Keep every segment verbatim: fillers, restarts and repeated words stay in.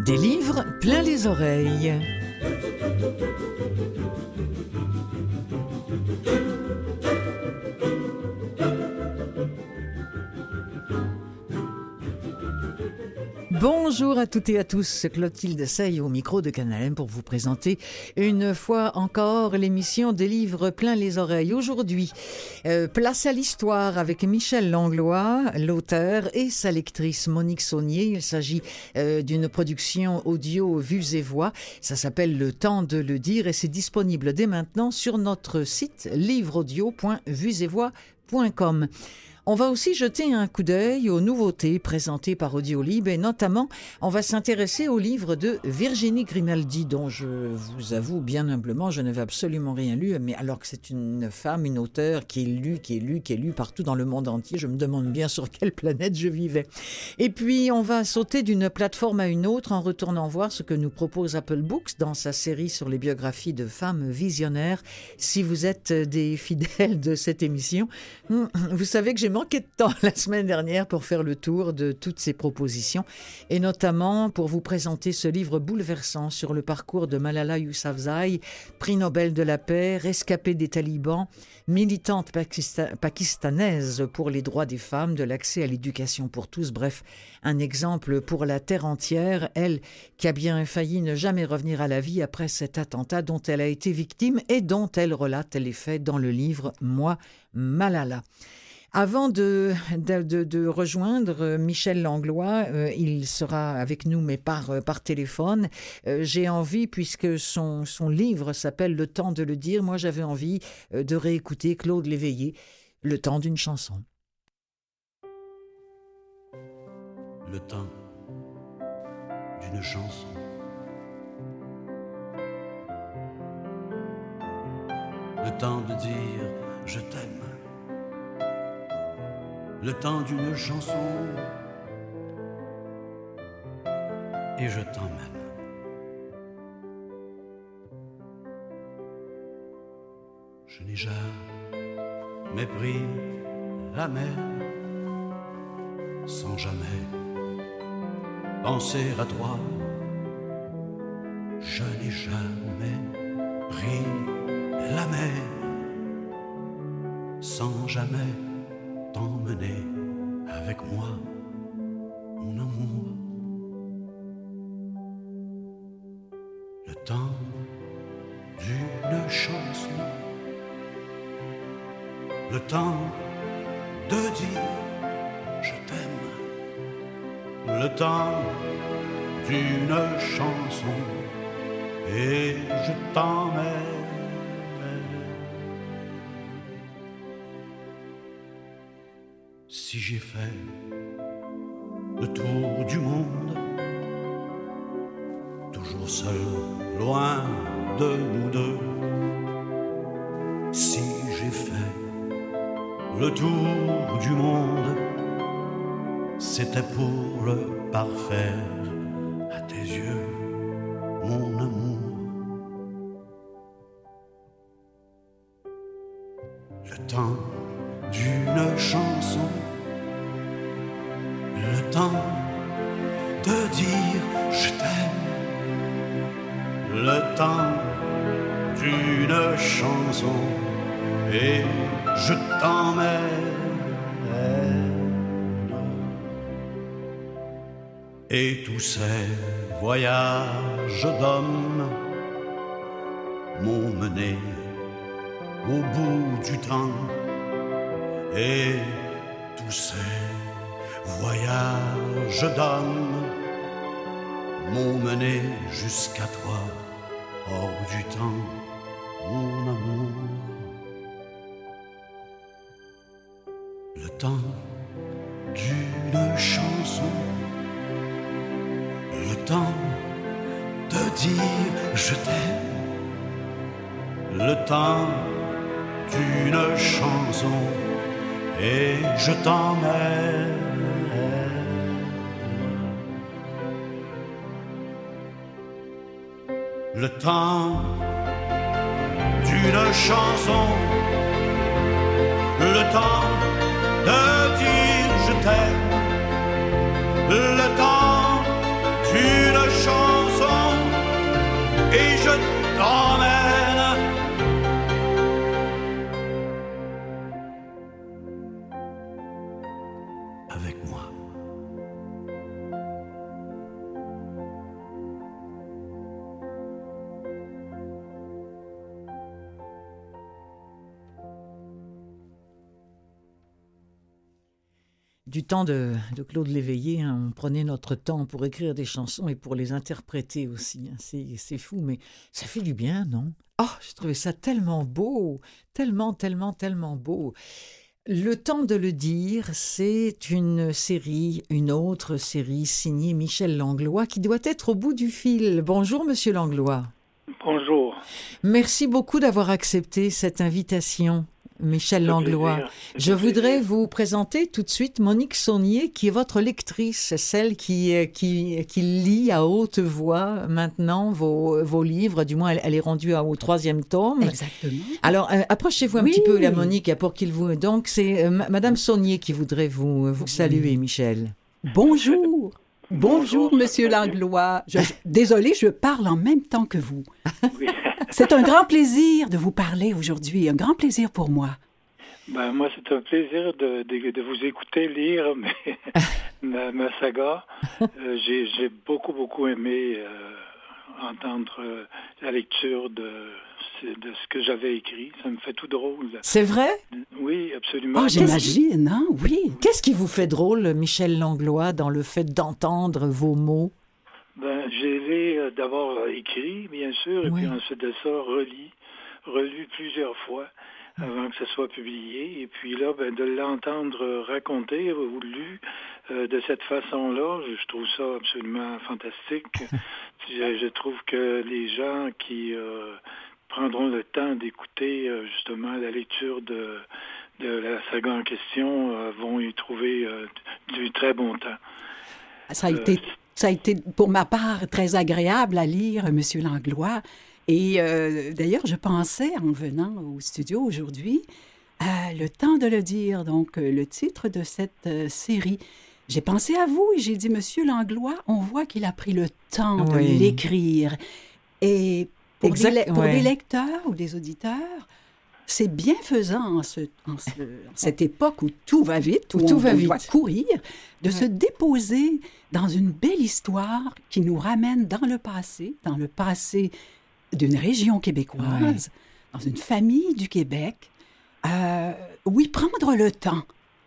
Des livres plein les oreilles. Bonjour à toutes et à tous, Clotilde Sey au micro de Canal M pour vous présenter une fois encore l'émission des livres plein les oreilles. Aujourd'hui, euh, place à l'histoire avec Michel Langlois, l'auteur, et sa lectrice Monique Saunier. Il s'agit euh, d'une production audio Vues et Voix. Ça s'appelle Le temps de le dire et c'est disponible dès maintenant sur notre site livre audio point vues et voix point com. On va aussi jeter un coup d'œil aux nouveautés présentées par Audiolib et notamment, on va s'intéresser au livre de Virginie Grimaldi dont je vous avoue bien humblement, je n'avais absolument rien lu, mais alors que c'est une femme, une auteure qui est lue, qui est lue, qui est lue partout dans le monde entier, je me demande bien sur quelle planète je vivais. Et puis, on va sauter d'une plateforme à une autre en retournant voir ce que nous propose Apple Books dans sa série sur les biographies de femmes visionnaires. Si vous êtes des fidèles de cette émission, vous savez que j'ai manqué de temps la semaine dernière pour faire le tour de toutes ces propositions et notamment pour vous présenter ce livre bouleversant sur le parcours de Malala Yousafzai, prix Nobel de la paix, rescapée des talibans, militante pakista- pakistanaise pour les droits des femmes, de l'accès à l'éducation pour tous, bref, un exemple pour la terre entière, elle qui a bien failli ne jamais revenir à la vie après cet attentat dont elle a été victime et dont elle relate les faits dans le livre « Moi, Malala ». Avant de, de, de, de rejoindre Michel Langlois, euh, il sera avec nous mais par, par téléphone. Euh, j'ai envie, puisque son, son livre s'appelle « Le temps de le dire », moi j'avais envie euh, de réécouter Claude Léveillé, « Le temps d'une chanson ». Le temps d'une chanson. Le temps de dire « je t'aime ». Le temps d'une chanson et je t'emmène. Je n'ai jamais pris la mer sans jamais penser à toi. Je n'ai jamais pris la mer sans jamais t'emmener avec moi, mon amour. Le temps d'une chanson, le temps de dire je t'aime, le temps d'une chanson et je t'emmène. Si j'ai fait le tour du monde, toujours seul, loin de nous deux. Si j'ai fait le tour du monde, c'était pour le parfaire à tes yeux, mon amour. Le temps d'une chanson, le temps de dire je t'aime, le temps d'une chanson et je t'emmène. Et tous ces voyages d'hommes m'ont mené au bout du temps. Et tous ces voyages d'âme m'ont mené jusqu'à toi, hors du temps, mon amour. Le temps d'une chanson, le temps de dire je t'aime, le temps d'une chanson et je t'emmène. Le temps d'une chanson, le temps de dire je t'aime, le temps d'une chanson du temps de, de Claude Léveillé. Hein. On prenait notre temps pour écrire des chansons et pour les interpréter aussi. Hein. C'est, c'est fou, mais ça fait du bien, non? Oh, j'ai trouvé ça tellement beau, tellement, tellement, tellement beau. Le temps de le dire, c'est une série, une autre série signée Michel Langlois qui doit être au bout du fil. Bonjour, Monsieur Langlois. Bonjour. Merci beaucoup d'avoir accepté cette invitation, Michel Langlois. Je voudrais vous présenter tout de suite Monique Saunier, qui est votre lectrice, celle qui, qui, qui lit à haute voix maintenant vos, vos livres. Du moins, elle, elle est rendue au troisième tome. Exactement. Alors, euh, approchez-vous un oui. petit peu, la Monique, pour qu'il vous... Donc, c'est euh, Madame Saunier qui voudrait vous, vous saluer, oui. Michel. Bonjour. Bonjour, Monsieur Langlois. Je, je, désolée, je parle en même temps que vous. Oui. C'est un grand plaisir de vous parler aujourd'hui, un grand plaisir pour moi. Ben, moi, c'est un plaisir de, de, de vous écouter lire mais, ma, ma saga. Euh, j'ai, j'ai beaucoup, beaucoup aimé euh, entendre euh, la lecture de, de ce que j'avais écrit. Ça me fait tout drôle. C'est vrai? Oui, absolument. Oh, j'imagine, hein? Oui. Qu'est-ce qui vous fait drôle, Michel Langlois, dans le fait d'entendre vos mots? Ben, je l'ai euh, d'abord euh, écrit, bien sûr, et oui. puis ensuite de ça, relu, relu plusieurs fois avant que ce soit publié. Et puis là, ben, de l'entendre raconter ou lu euh, de cette façon-là, je, je trouve ça absolument fantastique. je, je trouve que les gens qui euh, prendront le temps d'écouter euh, justement la lecture de, de la saga en question euh, vont y trouver euh, du très bon temps. Ça a été... Ça a été, pour ma part, très agréable à lire, M. Langlois. Et euh, d'ailleurs, je pensais, en venant au studio aujourd'hui, à le temps de le dire, donc euh, le titre de cette euh, série. J'ai pensé à vous et j'ai dit, M. Langlois, on voit qu'il a pris le temps de oui. l'écrire. Et pour, exact, des, pour ouais. des lecteurs ou des auditeurs, c'est bienfaisant en, ce, en, ce, en cette époque où tout va vite, où, où tout on, va on vite. doit courir, de ouais. se déposer dans une belle histoire qui nous ramène dans le passé, dans le passé d'une région québécoise, ouais. dans une famille du Québec. Euh, oui, prendre le temps.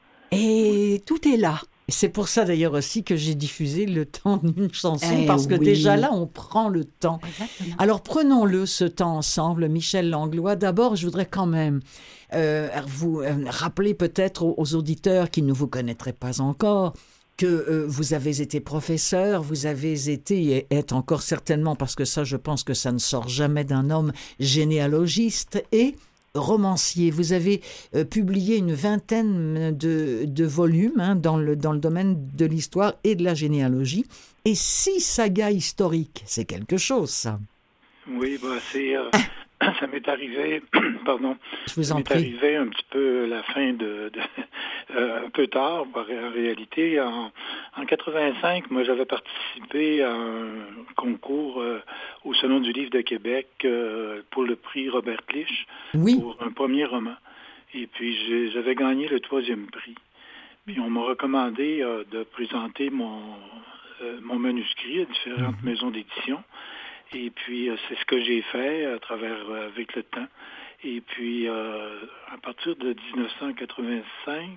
Et tout est là. Et c'est pour ça d'ailleurs aussi que j'ai diffusé le temps d'une chanson, eh parce que oui. déjà là, on prend le temps. Exactement. Alors prenons-le ce temps ensemble, Michel Langlois. D'abord, je voudrais quand même euh, vous euh, rappeler peut-être aux, aux auditeurs qui ne vous connaîtraient pas encore que euh, vous avez été professeur, vous avez été et êtes encore certainement, parce que ça, je pense que ça ne sort jamais d'un homme, généalogiste et romancier. Vous avez euh, publié une vingtaine de, de volumes hein, dans, le, dans le domaine de l'histoire et de la généalogie. Et six sagas historiques, c'est quelque chose, ça. Oui, bah, c'est... Euh... Ça m'est arrivé, pardon, je vous ça en m'est prie. arrivé un petit peu la fin de, de euh, un peu tard, en réalité. En, en quatre-vingt-cinq, moi, j'avais participé à un concours euh, au Salon du Livre de Québec euh, pour le prix Robert Clich, oui. pour un premier roman. Et puis, j'ai, j'avais gagné le troisième prix. Puis, on m'a recommandé euh, de présenter mon, euh, mon manuscrit à différentes mm-hmm. maisons d'édition. Et puis, euh, c'est ce que j'ai fait à travers, euh, avec le temps. Et puis, euh, à partir de dix-neuf cent quatre-vingt-cinq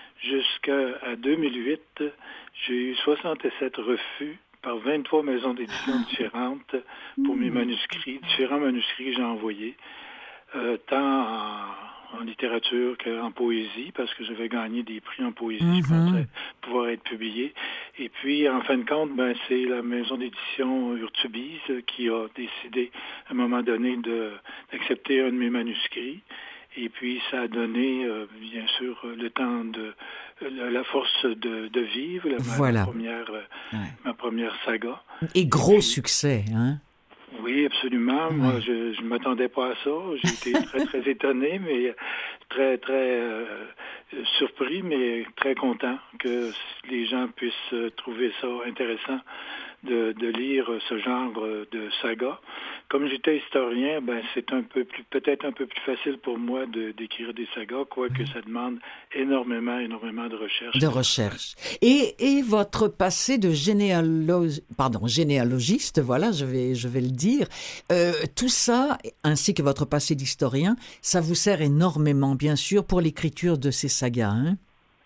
jusqu'à deux mille huit, j'ai eu soixante-sept refus par vingt-trois maisons d'édition différentes pour mes manuscrits, différents manuscrits que j'ai envoyés, euh, tant en, en littérature qu'en poésie, parce que j'avais gagné des prix en poésie, mm-hmm. je pensais pouvoir être publié. Et puis, en fin de compte, ben, c'est la maison d'édition Urtubise qui a décidé, à un moment donné, de, d'accepter un de mes manuscrits. Et puis, ça a donné, euh, bien sûr, le temps de... La, la force de, de vivre, la, voilà. ma, première, ouais. ma première saga. Et gros Et puis, succès, hein? Oui, absolument. Ouais. Moi, je ne m'attendais pas à ça. J'ai été très, très étonné, mais très, très euh, surpris, mais très content que les gens puissent trouver ça intéressant de, de lire ce genre de saga. Comme j'étais historien, ben c'est un peu plus, peut-être un peu plus facile pour moi de, d'écrire des sagas, quoique ça demande énormément, énormément de recherche. De recherche. Et, et votre passé de généalo... Pardon, généalogiste, voilà, je vais, je vais le dire, euh, tout ça, ainsi que votre passé d'historien, ça vous sert énormément, bien sûr, pour l'écriture de ces sagas, hein? Absolument.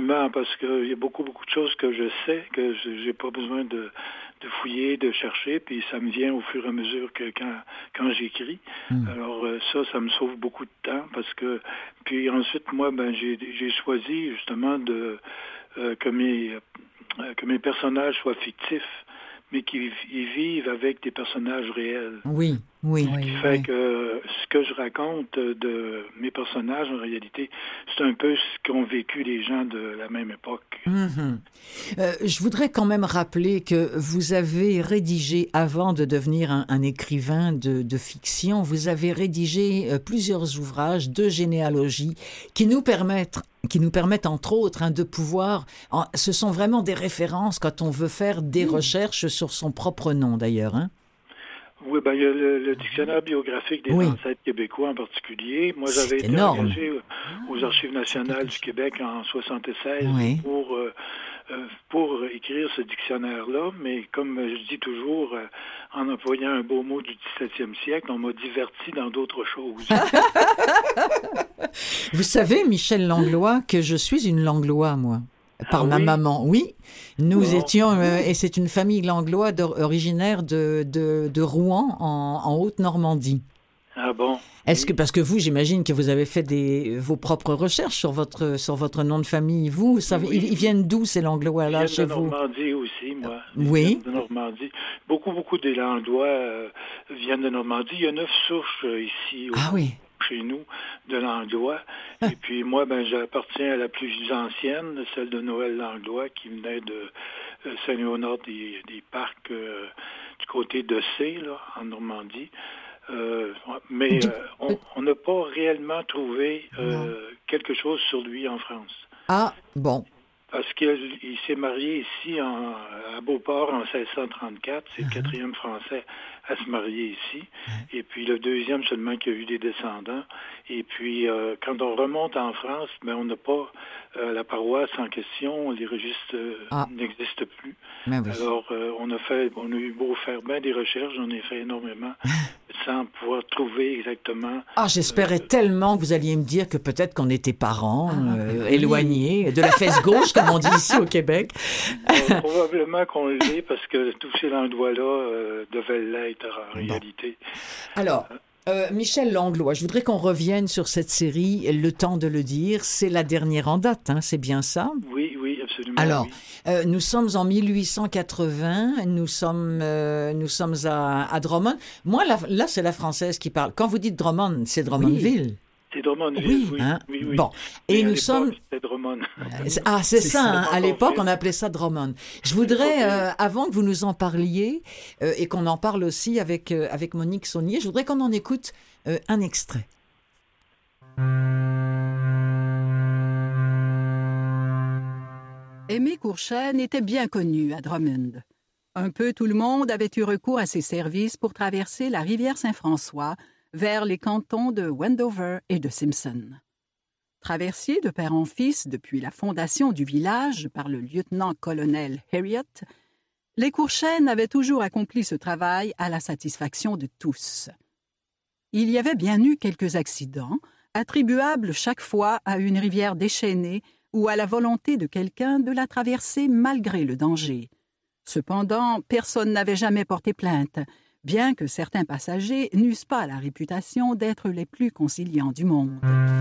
absolument, parce qu'il y a beaucoup, beaucoup de choses que je sais, que je j'ai pas besoin de, de fouiller, de chercher, puis ça me vient au fur et à mesure que quand, quand j'écris. Mm. Alors euh, ça, ça me sauve beaucoup de temps, parce que... Puis ensuite, moi, ben j'ai, j'ai choisi justement de euh, que mes, euh, que mes personnages soient fictifs, mais qu'ils vivent avec des personnages réels. Oui, oui. Ce qui oui, fait oui. que ce que je raconte de mes personnages, en réalité, c'est un peu ce qu'ont vécu les gens de la même époque. Mm-hmm. Euh, je voudrais quand même rappeler que vous avez rédigé, avant de devenir un, un écrivain de, de fiction, vous avez rédigé euh, plusieurs ouvrages de généalogie qui nous permettent qui nous permettent entre autres hein, de pouvoir... En, ce sont vraiment des références quand on veut faire des mmh. recherches sur son propre nom d'ailleurs. Hein? Oui, ben il y a le, le dictionnaire biographique des oui. ancêtres québécois en particulier. Moi, j'avais C'est été énorme. engagé aux Archives nationales du Québec en soixante-seize oui. pour, euh, pour écrire ce dictionnaire-là, mais comme je dis toujours, euh, en employant un beau mot du dix-septième siècle, on m'a diverti dans d'autres choses. Vous savez, Michel Langlois, que je suis une Langlois, moi. Par ah, ma oui? maman, oui. Nous bon. étions, euh, et c'est une famille Langlois originaire de, de, de Rouen, en, en Haute-Normandie. Ah bon? Est-ce oui. que, parce que vous, j'imagine que vous avez fait des, vos propres recherches sur votre, sur votre nom de famille. Vous, vous savez, oui. ils, ils viennent d'où ces Langlois-là ils chez viennent de vous? Normandie aussi, moi. Ils oui. viennent de Normandie. Beaucoup, beaucoup des Langlois euh, viennent de Normandie. Il y a neuf souches euh, ici. Au Ah oui. Chez nous, de Langlois. Et puis moi, ben, j'appartiens à la plus ancienne, celle de Noël Langlois, qui venait de euh, Saint-Léonard des, des Parcs euh, du côté de C, là, en Normandie. Euh, mais euh, on n'a pas réellement trouvé euh, quelque chose sur lui en France. Ah, bon. Parce qu'il il s'est marié ici en, à Beauport en seize cent trente-quatre. C'est uh-huh. le quatrième Français à se marier ici. Uh-huh. Et puis le deuxième seulement qui a eu des descendants. Et puis euh, quand on remonte en France, ben, on n'a pas euh, la paroisse en question. Les registres euh, ah. n'existent plus. Oui. Alors euh, on a fait, on a eu beau faire bien des recherches, j'en ai fait énormément. Sans pouvoir trouver exactement... Ah, j'espérais euh, tellement que vous alliez me dire que peut-être qu'on était parents, ah, euh, oui. éloignés, de la fesse gauche, comme on dit ici au Québec. euh, probablement qu'on l'est, parce que tous ces Langlois-là euh, devaient l'être en bon. réalité. Alors... Euh, Michel Langlois, je voudrais qu'on revienne sur cette série, Le temps de le dire. C'est la dernière en date, hein, c'est bien ça? Oui, oui, absolument. Alors, oui. euh, nous sommes en mille huit cent quatre-vingts, nous sommes, euh, nous sommes à, à Drummond. Moi, là, là, c'est la française qui parle. Quand vous dites Drummond, c'est Drummondville. Oui. C'est Drummondville, oui. oui. Hein? oui, oui. Bon, et, et nous sommes... C'était Drummond. Ah, c'est, c'est ça, ça hein? À l'époque, on appelait ça Drummond. Je voudrais, euh, avant que vous nous en parliez, euh, et qu'on en parle aussi avec, euh, avec Monique Saunier, je voudrais qu'on en écoute euh, un extrait. Aimé Courchesne était bien connu à Drummond. Un peu tout le monde avait eu recours à ses services pour traverser la rivière Saint-François vers les cantons de Wendover et de Simpson. Traversier de père en fils depuis la fondation du village par le lieutenant-colonel Heriot, les Courchesne avaient toujours accompli ce travail à la satisfaction de tous. Il y avait bien eu quelques accidents, attribuables chaque fois à une rivière déchaînée ou à la volonté de quelqu'un de la traverser malgré le danger. Cependant, personne n'avait jamais porté plainte, bien que certains passagers n'eussent pas la réputation d'être les plus conciliants du monde.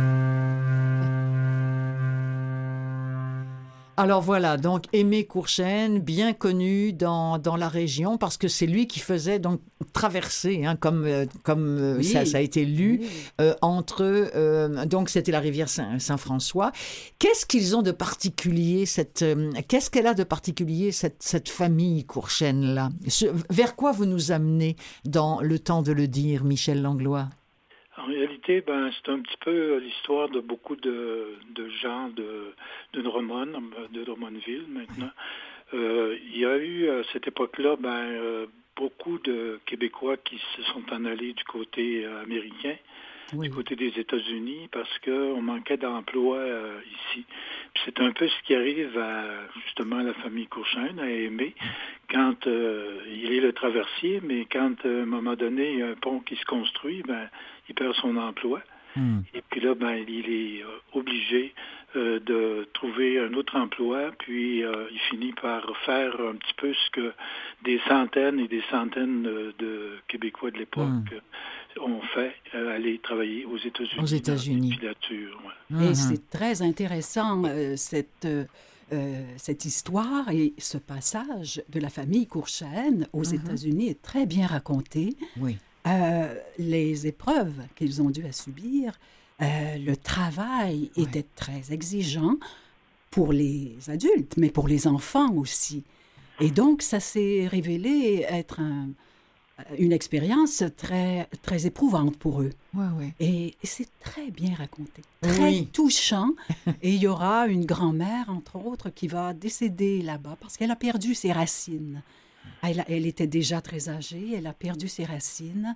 Alors voilà, donc Aimé Courchesne, bien connu dans, dans la région, parce que c'est lui qui faisait donc traverser, hein, comme, euh, comme euh, oui. ça, ça a été lu, oui. euh, entre, euh, donc c'était la rivière Saint, Saint-François. Qu'est-ce qu'ils ont de particulier, cette, euh, qu'est-ce qu'elle a de particulier, cette, cette famille Courchesne-là? Vers quoi vous nous amenez dans Le temps de le dire, Michel Langlois? En réalité, ben, c'est un petit peu l'histoire de beaucoup de, de gens de, de Drummond, de Drummondville maintenant. Euh, il y a eu à cette époque-là ben, euh, beaucoup de Québécois qui se sont en allés du côté euh, américain, oui. du côté des États-Unis, parce qu'on manquait d'emplois euh, ici. Puis c'est un peu ce qui arrive à justement la famille Courchesne, à Aimé, quand euh, il est le traversier, mais quand euh, à un moment donné, il y a un pont qui se construit, ben, il perd son emploi. Mm. Et puis là, ben, il est euh, obligé euh, de trouver un autre emploi, puis euh, il finit par faire un petit peu ce que des centaines et des centaines de, de Québécois de l'époque Mm. ont fait, euh, aller travailler aux États-Unis. Aux États-Unis. Dans la filature, ouais. Et Mhm. c'est très intéressant, euh, cette, euh, euh, cette histoire et ce passage de la famille Courchesne aux Mhm. États-Unis est très bien raconté. Oui. Euh, les épreuves qu'ils ont dû à subir, euh, le travail Ouais. était très exigeant pour les adultes, mais pour les enfants aussi. Et donc, ça s'est révélé être un- une expérience très, très éprouvante pour eux. Ouais, ouais. Et, et c'est très bien raconté, très Oui. touchant. Et il y aura une grand-mère, entre autres, qui va décéder là-bas parce qu'elle a perdu ses racines. Elle, a- elle était déjà très âgée, elle a perdu ses racines.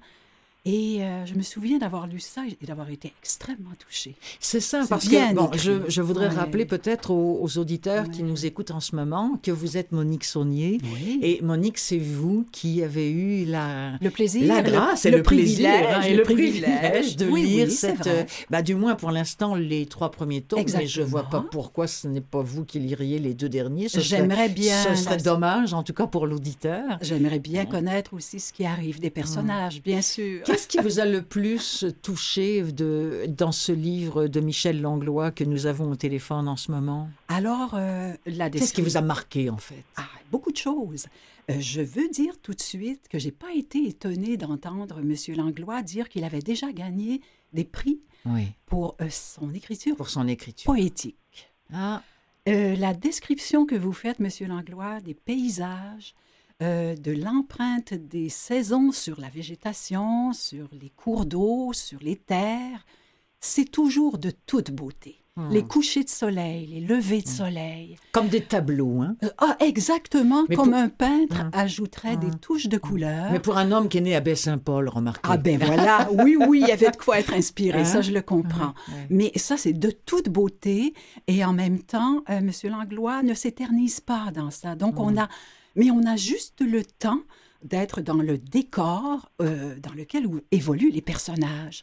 Et euh, je me souviens d'avoir lu ça et d'avoir été extrêmement touchée. C'est ça, C'est parce bien que bon, écrit. je, je voudrais Ouais. rappeler peut-être aux, aux auditeurs qui Ouais. nous écoutent en ce moment que vous êtes Monique Saunier. Oui. Et Monique, c'est vous qui avez eu la, Le plaisir, la le- grâce et le le, plaisir privilège, hein, et le le privilège. privilège de Oui, lire oui, c'est cette, vrai. euh, bah, du moins pour l'instant, les trois premiers tomes, mais je vois pas Exactement. pourquoi ce n'est pas vous qui liriez les deux derniers. Ce J'aimerais serait, bien Ce serait la- dommage, en tout cas pour l'auditeur. J'aimerais bien connaître aussi ce qui arrive des personnages, bien sûr. Qu'est-ce qui vous a le plus touché de, dans ce livre de Michel Langlois que nous avons au téléphone en ce moment? Alors, euh, la Qu'est-ce qui description... vous a marqué, en fait? Ah, beaucoup de choses. Euh, je veux dire tout de suite que j'ai pas été étonnée d'entendre M. Langlois dire qu'il avait déjà gagné des prix Oui, pour euh, son écriture pour son écriture. poétique. Ah, Euh, la description que vous faites, M. Langlois, des paysages, euh, de l'empreinte des saisons sur la végétation, sur les cours d'eau, sur les terres, c'est toujours de toute beauté. Hmm. Les couchers de soleil, les levées de soleil. comme des tableaux, hein? Euh, ah, exactement Mais comme pour- un peintre Hum. ajouterait des touches de couleur. Mais pour un homme qui est né à Baie-Saint-Paul, remarquez. Ah ben voilà, oui, oui, il y avait de quoi être inspiré, Hein? ça je le comprends. Ouais, ouais. Mais ça, c'est de toute beauté et en même temps, euh, M. Langlois ne s'éternise pas dans ça. Donc on a, mais on a juste le temps d'être dans le décor euh, dans lequel ou- évoluent les personnages.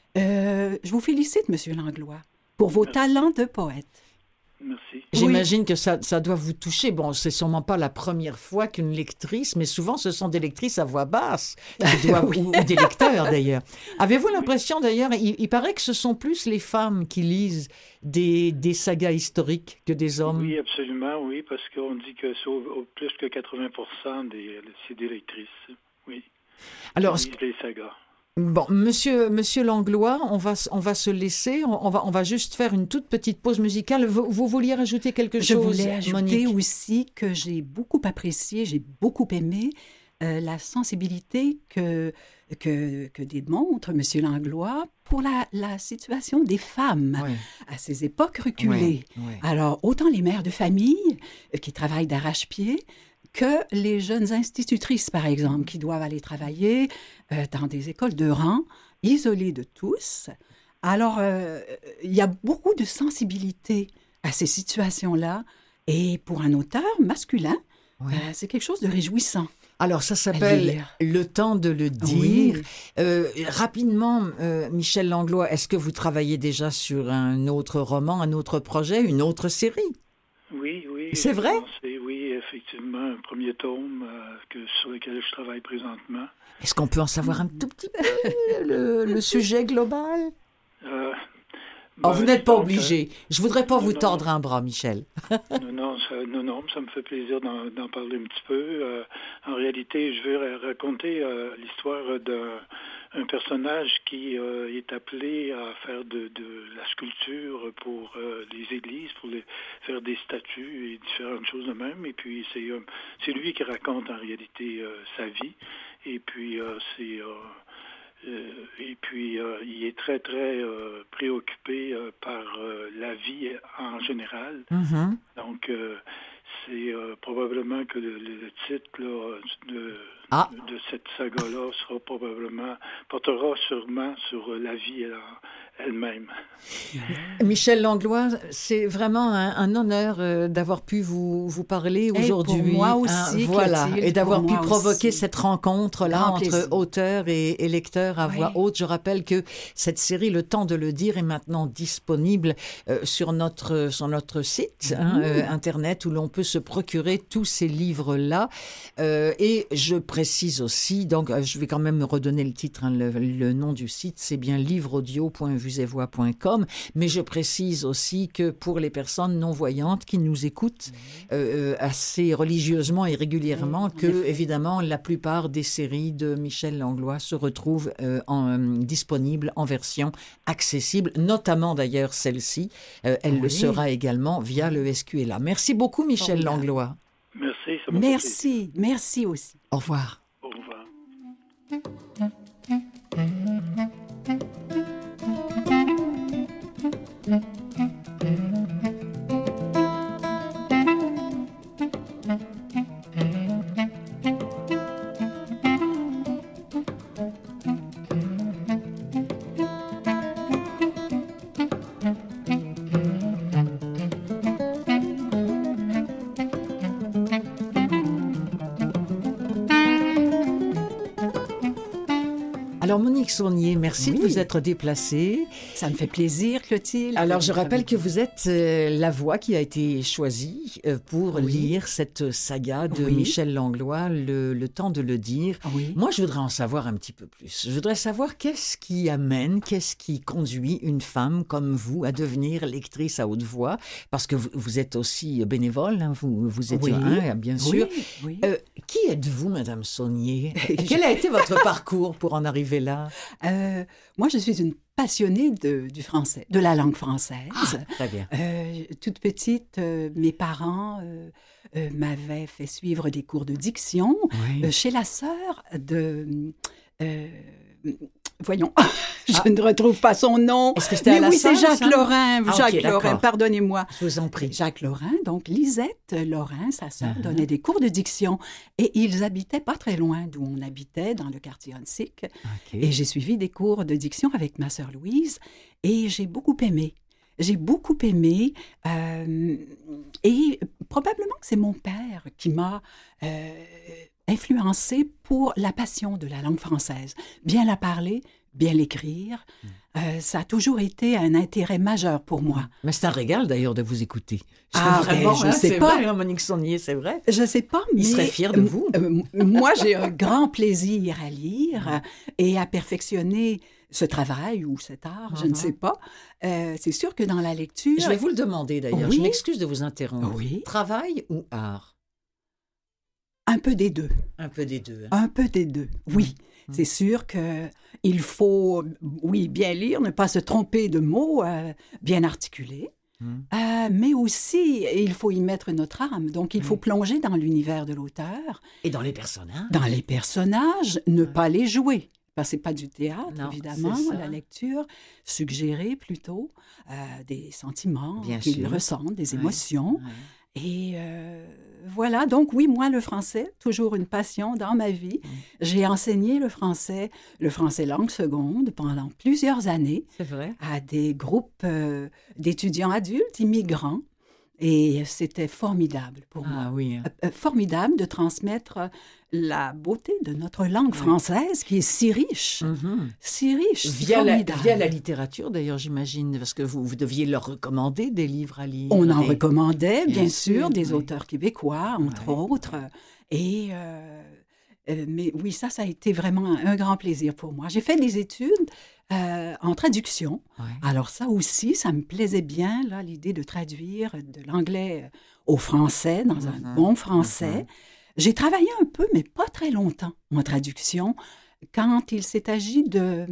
Euh, je vous félicite, M. Langlois, pour vos talents de poète. Merci. J'imagine que ça, ça doit vous toucher. Bon, c'est sûrement pas la première fois qu'une lectrice, mais souvent ce sont des lectrices à voix basse, qui doivent- Oui. ou, ou des lecteurs d'ailleurs. Avez-vous l'impression d'ailleurs, il, il paraît que ce sont plus les femmes qui lisent des, des sagas historiques que des hommes. Oui, absolument, oui, parce qu'on dit que c'est au- au- plus que quatre-vingts pour cent des, c'est des lectrices. Oui. Alors, Qui lisent les sagas. bon, monsieur, monsieur Langlois, on va, s- on va se laisser, on, on va, on va juste faire une toute petite pause musicale. Vous, vous vouliez rajouter quelque Je chose, voulais ajouter Monique? aussi que j'ai beaucoup apprécié, j'ai beaucoup aimé euh, la sensibilité que, que, que démontre M. Langlois pour la, la situation des femmes Ouais, à ces époques reculées. ouais, ouais. Alors, autant les mères de famille euh, qui travaillent d'arrache-pied que les jeunes institutrices, par exemple, qui doivent aller travailler euh, dans des écoles de rang, isolées de tous. Alors, euh, il y a beaucoup de sensibilité à ces situations-là. Et pour un auteur masculin, Ouais. euh, c'est quelque chose de réjouissant. Alors, ça s'appelle lire. Le temps de le dire. Oui. Euh, rapidement, euh, Michel Langlois, est-ce que vous travaillez déjà sur un autre roman, un autre projet, une autre série? Oui, oui. C'est j'ai vrai? commencé, oui, effectivement, un premier tome euh, que, sur lequel je travaille présentement. Est-ce qu'on peut en savoir un tout petit peu le, le sujet global? Euh, Oh, ben, vous n'êtes pas donc, obligé. Je voudrais pas non, vous non, tordre un bras, Michel. euh, non, non, ça, non, non, ça me fait plaisir d'en, d'en parler un petit peu. Euh, en réalité, je vais ra- raconter euh, l'histoire d'un un personnage qui euh, est appelé à faire de, de la sculpture pour euh, les églises, pour les, faire des statues et différentes choses de même. Et puis, c'est, euh, c'est lui qui raconte en réalité euh, sa vie. Et puis, euh, c'est... euh, Euh, et puis, euh, il est très, très euh, préoccupé euh, par euh, la vie en général. Mhm. Donc, euh, c'est euh, probablement que le, le titre là, de, Ah. de cette saga-là sera probablement, portera sûrement sur la vie en elle-même. Michel Langlois, c'est vraiment un, un honneur euh, d'avoir pu vous, vous parler aujourd'hui. Et pour moi aussi, hein, voilà, Clotilde, et d'avoir pu pour moi provoquer aussi. cette rencontre-là Grand entre plaisir. auteur et, et lecteur à Oui. voix haute. Je rappelle que cette série, Le temps de le dire, est maintenant disponible euh, sur notre sur notre site hein, Mmh. euh, internet où l'on peut se procurer tous ces livres-là. Euh, et je précise aussi, donc euh, je vais quand même redonner le titre, hein, le, le nom du site, c'est bien livre audio point vues et voix point com. Mais je précise aussi que pour les personnes non-voyantes qui nous écoutent euh, assez religieusement et régulièrement, Oui, en que effet. évidemment la plupart des séries de Michel Langlois se retrouvent euh, en, euh, disponibles en version accessible, notamment d'ailleurs celle-ci. Euh, elle Oui. le sera également via le S Q L A. Merci beaucoup Michel Formidable. Langlois. Merci, ça m'a fait plaisir. Merci, merci aussi. Au revoir. Au revoir. Alors Monique Saunier, merci Oui. de vous être déplacée. Ça me fait plaisir, Clotilde. Alors, je d'être rappelle avec que vous. vous êtes euh, la voix qui a été choisie euh, pour Oui. lire cette saga de Oui. Michel Langlois, le, le temps de le dire. Oui. Moi, je voudrais en savoir un petit peu plus. Je voudrais savoir qu'est-ce qui amène, qu'est-ce qui conduit une femme comme vous à devenir lectrice à haute voix, parce que vous, vous êtes aussi bénévole, hein, vous, vous étiez Oui. hein, bien sûr. Oui, oui. Euh, qui êtes-vous, Madame Saunier? Quel a été votre parcours pour en arriver là? Euh, moi, je suis une passionnée de, du français, de la langue française. Ah, très bien. Euh, toute petite, euh, mes parents euh, euh, m'avaient fait suivre des cours de diction Oui. euh, chez la sœur de... euh, voyons, je ne retrouve pas son nom. Est-ce que c'était Mais à la oui, c'est Salle, Jacques ça? Lorrain. Ah, ok, Jacques Lorrain, d'accord. pardonnez-moi. Je vous en prie. Jacques Lorrain, donc Lisette Lorrain, sa sœur, Uh-huh. donnait des cours de diction. Et ils habitaient pas très loin d'où on habitait, dans le quartier Hunsick. OK. Et j'ai suivi des cours de diction avec ma sœur Louise et j'ai beaucoup aimé. J'ai beaucoup aimé euh, et probablement que c'est mon père qui m'a euh, influencé pour la passion de la langue française. Bien la parler, bien l'écrire, euh, ça a toujours été un intérêt majeur pour moi. Mais c'est un régal d'ailleurs de vous écouter. Ah, C'est ben, je hein, sais c'est pas. vrai, hein, Monique Saunier, c'est vrai. Je sais pas, mais... Il serait fier de vous. Euh, euh, moi, j'ai un grand plaisir à lire euh, et à perfectionner ce travail ou cet art, je ne Mhm. sais pas. Euh, c'est sûr que dans la lecture... Je vais vous le demander d'ailleurs. Oui. Je m'excuse de vous interrompre. Oui. Travail ou art? Un peu des deux. Un peu des deux. hein. Un peu des deux, oui. Mhm. C'est sûr que il faut, oui, bien lire, ne pas se tromper de mots, euh, bien articuler. Mhm. Euh, mais aussi, il faut y mettre notre âme. Donc, il faut Oui. plonger dans l'univers de l'auteur, Et dans les personnages? dans les personnages, ne pas les jouer. Parce que c'est pas du théâtre, Non, évidemment, c'est ça. la lecture. Suggérer plutôt euh, des sentiments Bien qu'ils sûr. ressentent, des Ouais. émotions. Ouais. Et euh, voilà, donc oui, moi, le français, toujours une passion dans ma vie. Mm. J'ai enseigné le français, le français langue seconde, pendant plusieurs années C'est vrai. à des groupes euh, d'étudiants adultes, immigrants. Et c'était formidable pour moi. Ah oui. hein. Euh, euh, formidable de transmettre la beauté de notre langue française qui est si riche, Mhm. si riche, si Via, la, formidable. via la littérature d'ailleurs, j'imagine, parce que vous, vous deviez leur recommander des livres à lire. On en des- recommandait, bien, Bien sûr, sûr, des oui. auteurs québécois, entre Ouais. autres. Et, euh, euh, mais oui, ça, ça a été vraiment un, un grand plaisir pour moi. J'ai fait des études euh, en traduction. Ouais. Alors ça aussi, ça me plaisait bien, là, l'idée de traduire de l'anglais au français, dans un Mhm, bon français. mhm. J'ai travaillé un peu, mais pas très longtemps, en traduction, quand il s'est agi de...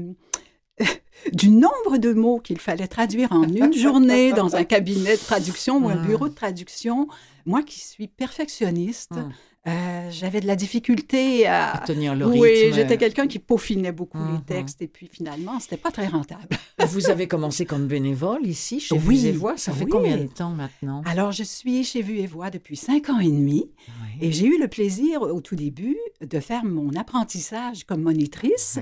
du nombre de mots qu'il fallait traduire en une journée dans un cabinet de traduction ou un Ah. bureau de traduction. Moi qui suis perfectionniste, Hum. euh, j'avais de la difficulté à... À tenir le oui, rythme. j'étais quelqu'un qui peaufinait beaucoup les Mhm. textes et puis finalement, c'était pas très rentable. Vous avez commencé comme bénévole ici, chez Oui, Vues et Voix. Ça fait oui. combien de temps maintenant? Alors, je suis chez Vues et Voix depuis cinq ans et demi Oui. et j'ai eu le plaisir au tout début de faire mon apprentissage comme monitrice Oui.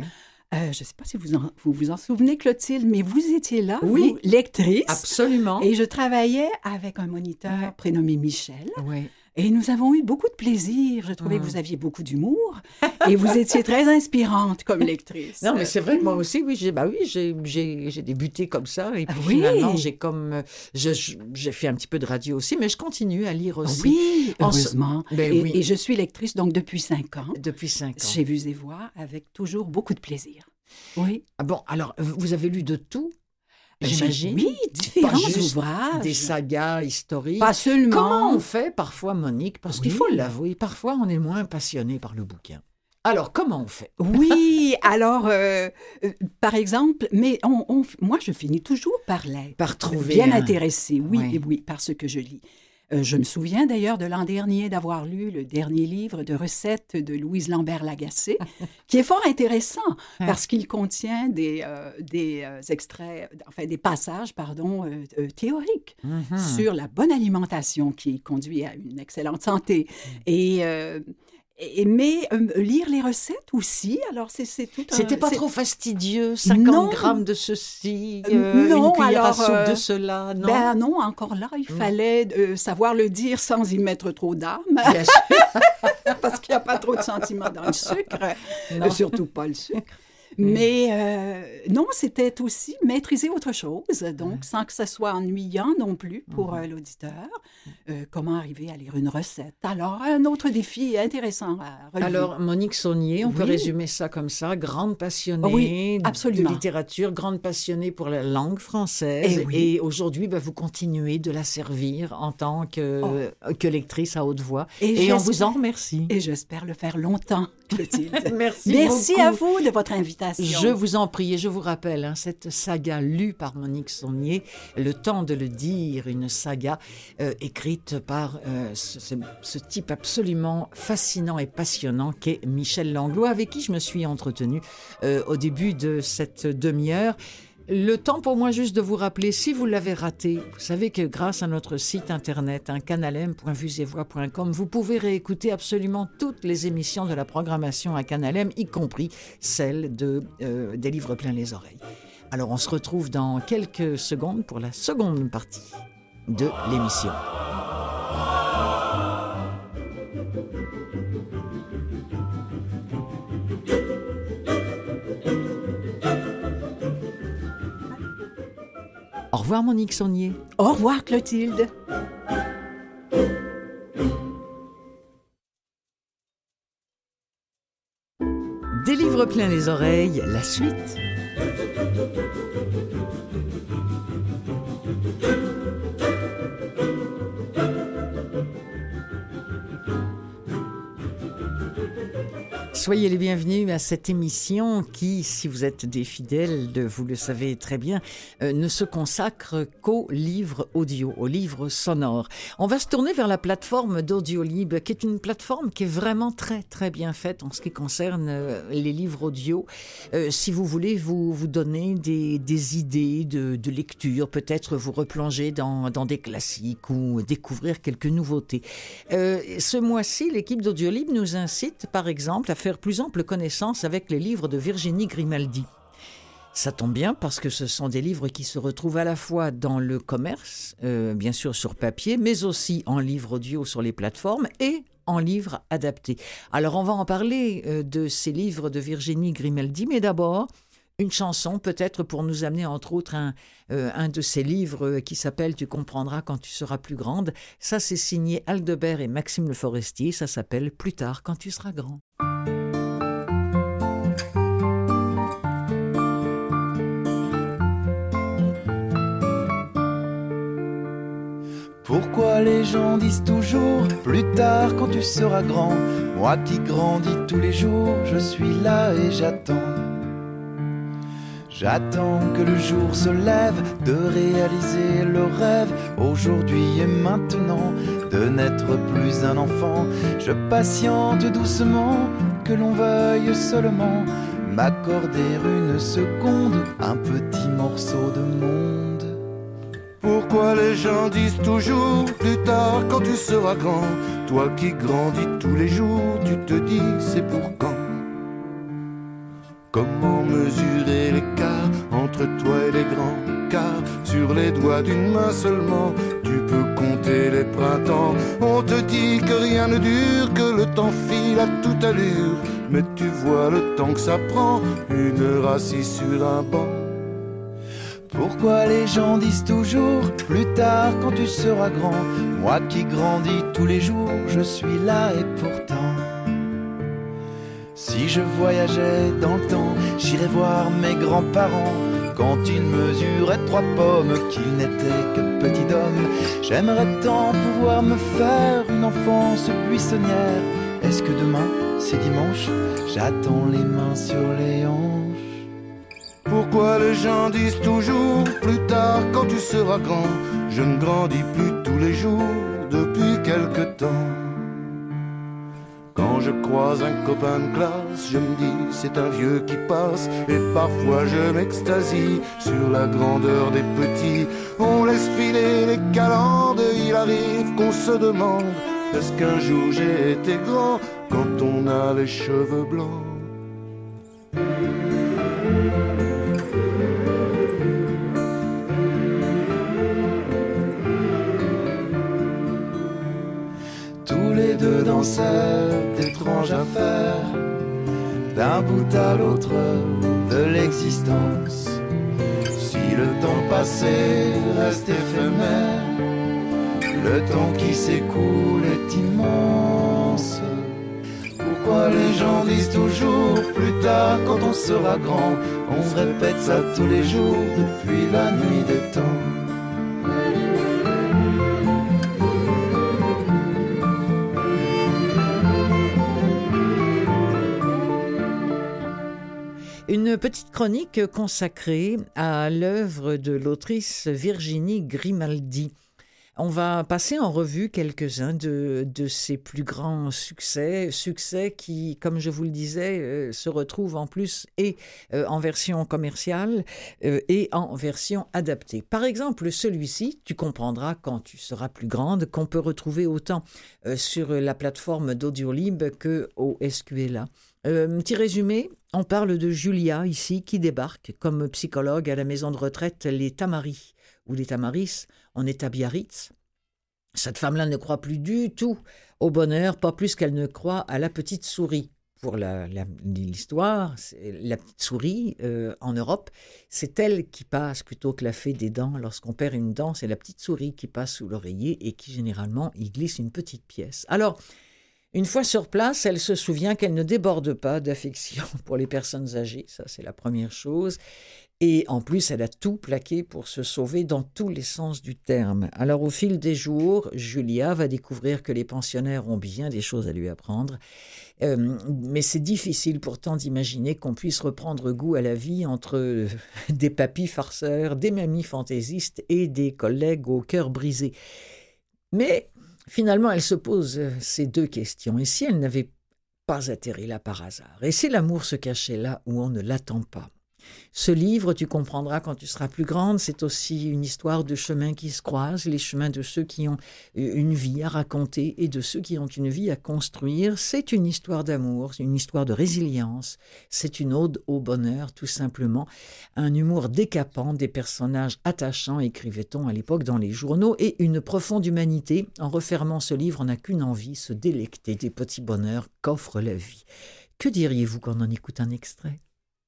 Euh, je ne sais pas si vous, en, vous vous en souvenez, Clotilde, mais vous étiez là, oui, vous, lectrice. Absolument. Et je travaillais avec un moniteur ouais. prénommé Michel. Oui. Et nous avons eu beaucoup de plaisir. Je trouvais mmh. que vous aviez beaucoup d'humour et vous étiez très inspirante comme lectrice. Non, mais c'est vrai que moi aussi, oui, j'ai, bah oui, j'ai, j'ai, j'ai débuté comme ça. Et puis oui. finalement, j'ai comme... Je, j'ai fait un petit peu de radio aussi, mais je continue à lire aussi. Oui, heureusement. En... Ben, et, oui. et je suis lectrice donc depuis cinq ans. Depuis cinq ans. Chez Vues et Voix, avec toujours beaucoup de plaisir. Oui. Ah bon, alors, vous avez lu de tout? J'imagine. Oui, différents ouvrages. Des sagas historiques. Pas seulement. Comment on fait parfois, Monique? Parce oui. qu'il faut l'avouer, parfois on est moins passionné par le bouquin. Alors, comment on fait? Oui, alors, euh, euh, par exemple, mais on, on, moi, je finis toujours par l'être. Par trouver Bien un... intéressée, oui, oui. et oui, par ce que je lis. Euh, je me souviens d'ailleurs de l'an dernier d'avoir lu le dernier livre de recettes de Louise Lambert-Lagacé, qui est fort intéressant parce qu'il contient des, euh, des euh, extraits, enfin des passages, pardon, euh, euh, théoriques mm-hmm. sur la bonne alimentation qui conduit à une excellente santé. Mm. Et... Euh, Et, mais euh, lire les recettes aussi, alors c'est, c'est tout un... C'était pas c'est... trop fastidieux, cinquante non. grammes de ceci, euh, non, une cuillère alors, à soupe euh, de cela, non? Ben non, encore là, il mmh. fallait euh, savoir le dire sans y mettre trop d'âme. Bien sûr. Parce qu'il n'y a pas trop de sentiments dans le sucre, euh, surtout pas le sucre. Mais euh, non, c'était aussi maîtriser autre chose, donc sans que ça soit ennuyant non plus pour euh, l'auditeur. Euh, comment arriver à lire une recette? Alors, un autre défi intéressant à relever. Alors, Monique Saunier, on oui. peut résumer ça comme ça, grande passionnée oui, absolument. de littérature, grande passionnée pour la langue française. Et, oui. et aujourd'hui, ben, vous continuez de la servir en tant que, oh. que lectrice à haute voix. Et, et on vous en remercie. Et j'espère le faire longtemps, Clotilde. Merci Merci beaucoup. à vous de votre invitation. Je vous en prie, et je vous rappelle, hein, cette saga lue par Monique Saunier, Le temps de le dire, une saga euh, écrite par euh, ce, ce type absolument fascinant et passionnant qu'est Michel Langlois, avec qui je me suis entretenue euh, au début de cette demi-heure. Le temps pour moi juste de vous rappeler, si vous l'avez raté, vous savez que grâce à notre site internet, hein, canalem point vues et voix point com, vous pouvez réécouter absolument toutes les émissions de la programmation à Canalem, y compris celles de, euh, des livres plein les oreilles. Alors on se retrouve dans quelques secondes pour la seconde partie de l'émission. Au revoir, Monique Saunier. Au revoir, Clotilde. Des livres plein les oreilles, la suite. Soyez les bienvenus à cette émission qui, si vous êtes des fidèles, vous le savez très bien, euh, ne se consacre qu'aux livres audio, aux livres sonores. On va se tourner vers la plateforme d'Audiolib, qui est une plateforme qui est vraiment très, très bien faite en ce qui concerne euh, les livres audio. Euh, si vous voulez vous, vous donner des, des idées de, de lecture, peut-être vous replonger dans, dans des classiques ou découvrir quelques nouveautés. Euh, ce mois-ci, l'équipe d'Audiolib nous incite, par exemple, à faire plus ample connaissance avec les livres de Virginie Grimaldi. Ça tombe bien parce que ce sont des livres qui se retrouvent à la fois dans le commerce, euh, bien sûr sur papier, mais aussi en livre audio sur les plateformes et en livre adapté. Alors on va en parler euh, de ces livres de Virginie Grimaldi, mais d'abord une chanson peut-être pour nous amener entre autres un, euh, un de ces livres qui s'appelle « Tu comprendras quand tu seras plus grande ». Ça c'est signé Aldebert et Maxime Le Forestier, ça s'appelle « Plus tard quand tu seras grand ». Pourquoi les gens disent toujours plus tard quand tu seras grand? Moi qui grandis tous les jours, je suis là et j'attends. J'attends que le jour se lève de réaliser le rêve aujourd'hui et maintenant de n'être plus un enfant. Je patiente doucement que l'on veuille seulement m'accorder une seconde, un petit morceau de monde. Pourquoi les gens disent toujours plus tard quand tu seras grand? Toi qui grandis tous les jours, tu te dis c'est pour quand? Comment mesurer l'écart entre toi et les grands? Car sur les doigts d'une main seulement, tu peux compter les printemps. On te dit que rien ne dure, que le temps file à toute allure. Mais tu vois le temps que ça prend, une heure assis sur un banc. Pourquoi les gens disent toujours plus tard quand tu seras grand? Moi qui grandis tous les jours, je suis là et pourtant. Si je voyageais dans le temps, j'irais voir mes grands-parents quand ils mesuraient trois pommes, qu'ils n'étaient que petits d'hommes. J'aimerais tant pouvoir me faire une enfance buissonnière. Est-ce que demain, c'est dimanche? J'attends les mains sur les hanches. Pourquoi les gens disent toujours plus tard quand tu seras grand? Je ne grandis plus tous les jours depuis quelque temps. Quand je croise un copain de classe, je me dis c'est un vieux qui passe. Et parfois je m'extasie sur la grandeur des petits. On laisse filer les calendes, il arrive qu'on se demande: est-ce qu'un jour j'ai été grand quand on a les cheveux blancs? Tous les deux dansaient d'étranges affaires, d'un bout à l'autre de l'existence. Si le temps passé reste éphémère, le temps qui s'écoule est immense. Pourquoi les gens disent toujours plus tard quand on sera grand? On se répète ça tous les jours depuis la nuit des temps. Une petite chronique consacrée à l'œuvre de l'autrice Virginie Grimaldi. On va passer en revue quelques-uns de, de ses plus grands succès, succès qui, comme je vous le disais, euh, se retrouvent en plus et euh, en version commerciale euh, et en version adaptée. Par exemple, celui-ci, tu comprendras quand tu seras plus grande, qu'on peut retrouver autant euh, sur la plateforme d'Audiolib qu'au S Q L A. Euh, petit résumé, on parle de Julia ici qui débarque comme psychologue à la maison de retraite Les Tamaris ou Les Tamaris. On est à Biarritz. Cette femme-là ne croit plus du tout au bonheur, pas plus qu'elle ne croit à la petite souris. Pour la, la, l'histoire, c'est la petite souris euh, en Europe, c'est elle qui passe plutôt que la fée des dents. Lorsqu'on perd une dent, c'est la petite souris qui passe sous l'oreiller et qui généralement y glisse une petite pièce. Alors, une fois sur place, elle se souvient qu'elle ne déborde pas d'affection pour les personnes âgées, ça c'est la première chose. Et en plus, elle a tout plaqué pour se sauver dans tous les sens du terme. Alors au fil des jours, Julia va découvrir que les pensionnaires ont bien des choses à lui apprendre. Euh, mais c'est difficile pourtant d'imaginer qu'on puisse reprendre goût à la vie entre des papis farceurs, des mamies fantaisistes et des collègues au cœur brisé. Mais finalement, elle se pose ces deux questions. Et si elle n'avait pas atterri là par hasard? Et si l'amour se cachait là où on ne l'attend pas? Ce livre, tu comprendras quand tu seras plus grande, c'est aussi une histoire de chemins qui se croisent, les chemins de ceux qui ont une vie à raconter et de ceux qui ont une vie à construire. C'est une histoire d'amour, une histoire de résilience, c'est une ode au bonheur tout simplement, un humour décapant, des personnages attachants, écrivait-on à l'époque dans les journaux, et une profonde humanité. En refermant ce livre, on n'a qu'une envie, se délecter des petits bonheurs qu'offre la vie. Que diriez-vous quand on en écoute un extrait ?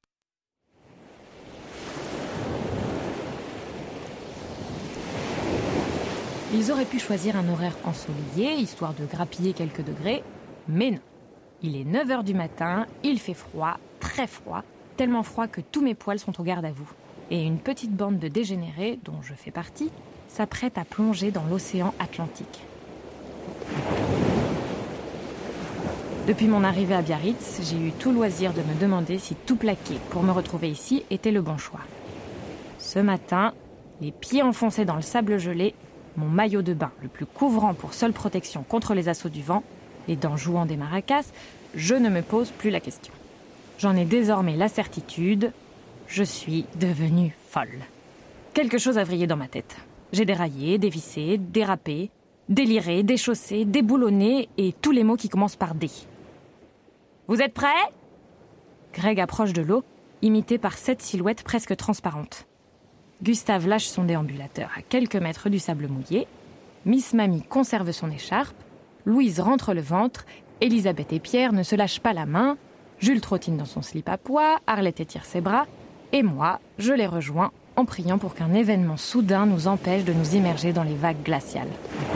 Ils auraient pu choisir un horaire ensoleillé, histoire de grappiller quelques degrés, mais non. Il est neuf heures du matin, il fait froid, très froid, tellement froid que tous mes poils sont au garde à vous. Et une petite bande de dégénérés, dont je fais partie, s'apprête à plonger dans l'océan Atlantique. Depuis mon arrivée à Biarritz, j'ai eu tout loisir de me demander si tout plaquer pour me retrouver ici était le bon choix. Ce matin, les pieds enfoncés dans le sable gelé, mon maillot de bain, le plus couvrant pour seule protection contre les assauts du vent, les dents jouant des maracas, je ne me pose plus la question. J'en ai désormais la certitude, je suis devenue folle. Quelque chose a vrillé dans ma tête. J'ai déraillé, dévissé, dérapé, déliré, déchaussé, déboulonné et tous les mots qui commencent par D. Vous êtes prêts ? Greg approche de l'eau imité par sept silhouettes presque transparentes. Gustave lâche son déambulateur à quelques mètres du sable mouillé. Miss Mamie conserve son écharpe. Louise rentre le ventre. Elisabeth et Pierre ne se lâchent pas la main. Jules trottine dans son slip à pois. Arlette étire ses bras. Et moi, je les rejoins en priant pour qu'un événement soudain nous empêche de nous immerger dans les vagues glaciales.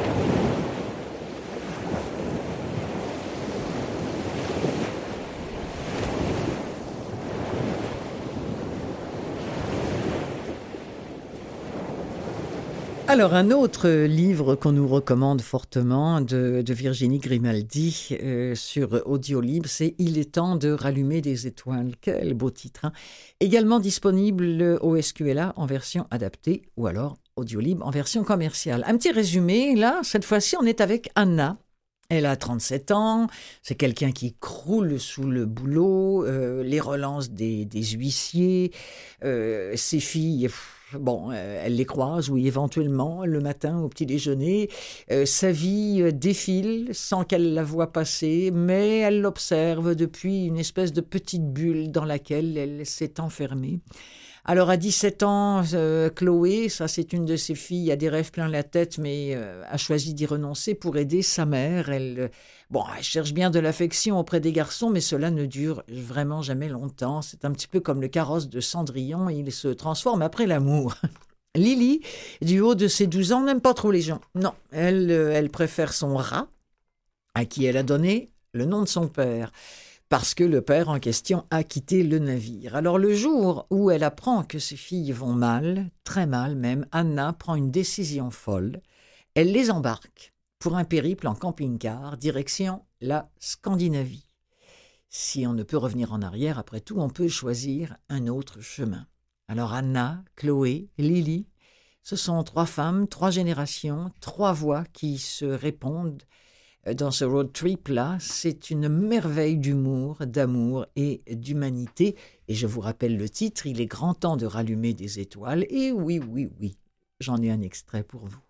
Alors, un autre livre qu'on nous recommande fortement de, de Virginie Grimaldi euh, sur Audiolib, c'est « Il est temps de rallumer des étoiles ». Quel beau titre, hein. Également disponible au S Q L A en version adaptée ou alors Audiolib en version commerciale. Un petit résumé, là, cette fois-ci, on est avec Anna. Elle a trente-sept ans, c'est quelqu'un qui croule sous le boulot, euh, les relances des, des huissiers, euh, ses filles... Pff, Bon, euh, elle les croise, oui, éventuellement, le matin au petit déjeuner. Euh, sa vie euh, défile sans qu'elle la voie passer, mais elle l'observe depuis une espèce de petite bulle dans laquelle elle s'est enfermée. Alors, à dix-sept ans, euh, Chloé, ça c'est une de ses filles, a des rêves plein la tête, mais euh, a choisi d'y renoncer pour aider sa mère. Elle, euh, bon, elle cherche bien de l'affection auprès des garçons, mais cela ne dure vraiment jamais longtemps. C'est un petit peu comme le carrosse de Cendrillon, il se transforme après l'amour. Lily, du haut de ses douze ans, n'aime pas trop les gens. Non, elle, euh, elle préfère son rat, à qui elle a donné le nom de son père, parce que le père en question a quitté le navire. Alors le jour où elle apprend que ses filles vont mal, très mal même, Anna prend une décision folle. Elle les embarque pour un périple en camping-car, direction la Scandinavie. Si on ne peut revenir en arrière, après tout, on peut choisir un autre chemin. Alors Anna, Chloé, Lily, ce sont trois femmes, trois générations, trois voix qui se répondent dans ce road trip-là. C'est une merveille d'humour, d'amour et d'humanité. Et je vous rappelle le titre, il est grand temps de rallumer des étoiles. Et oui, oui, oui, j'en ai un extrait pour vous.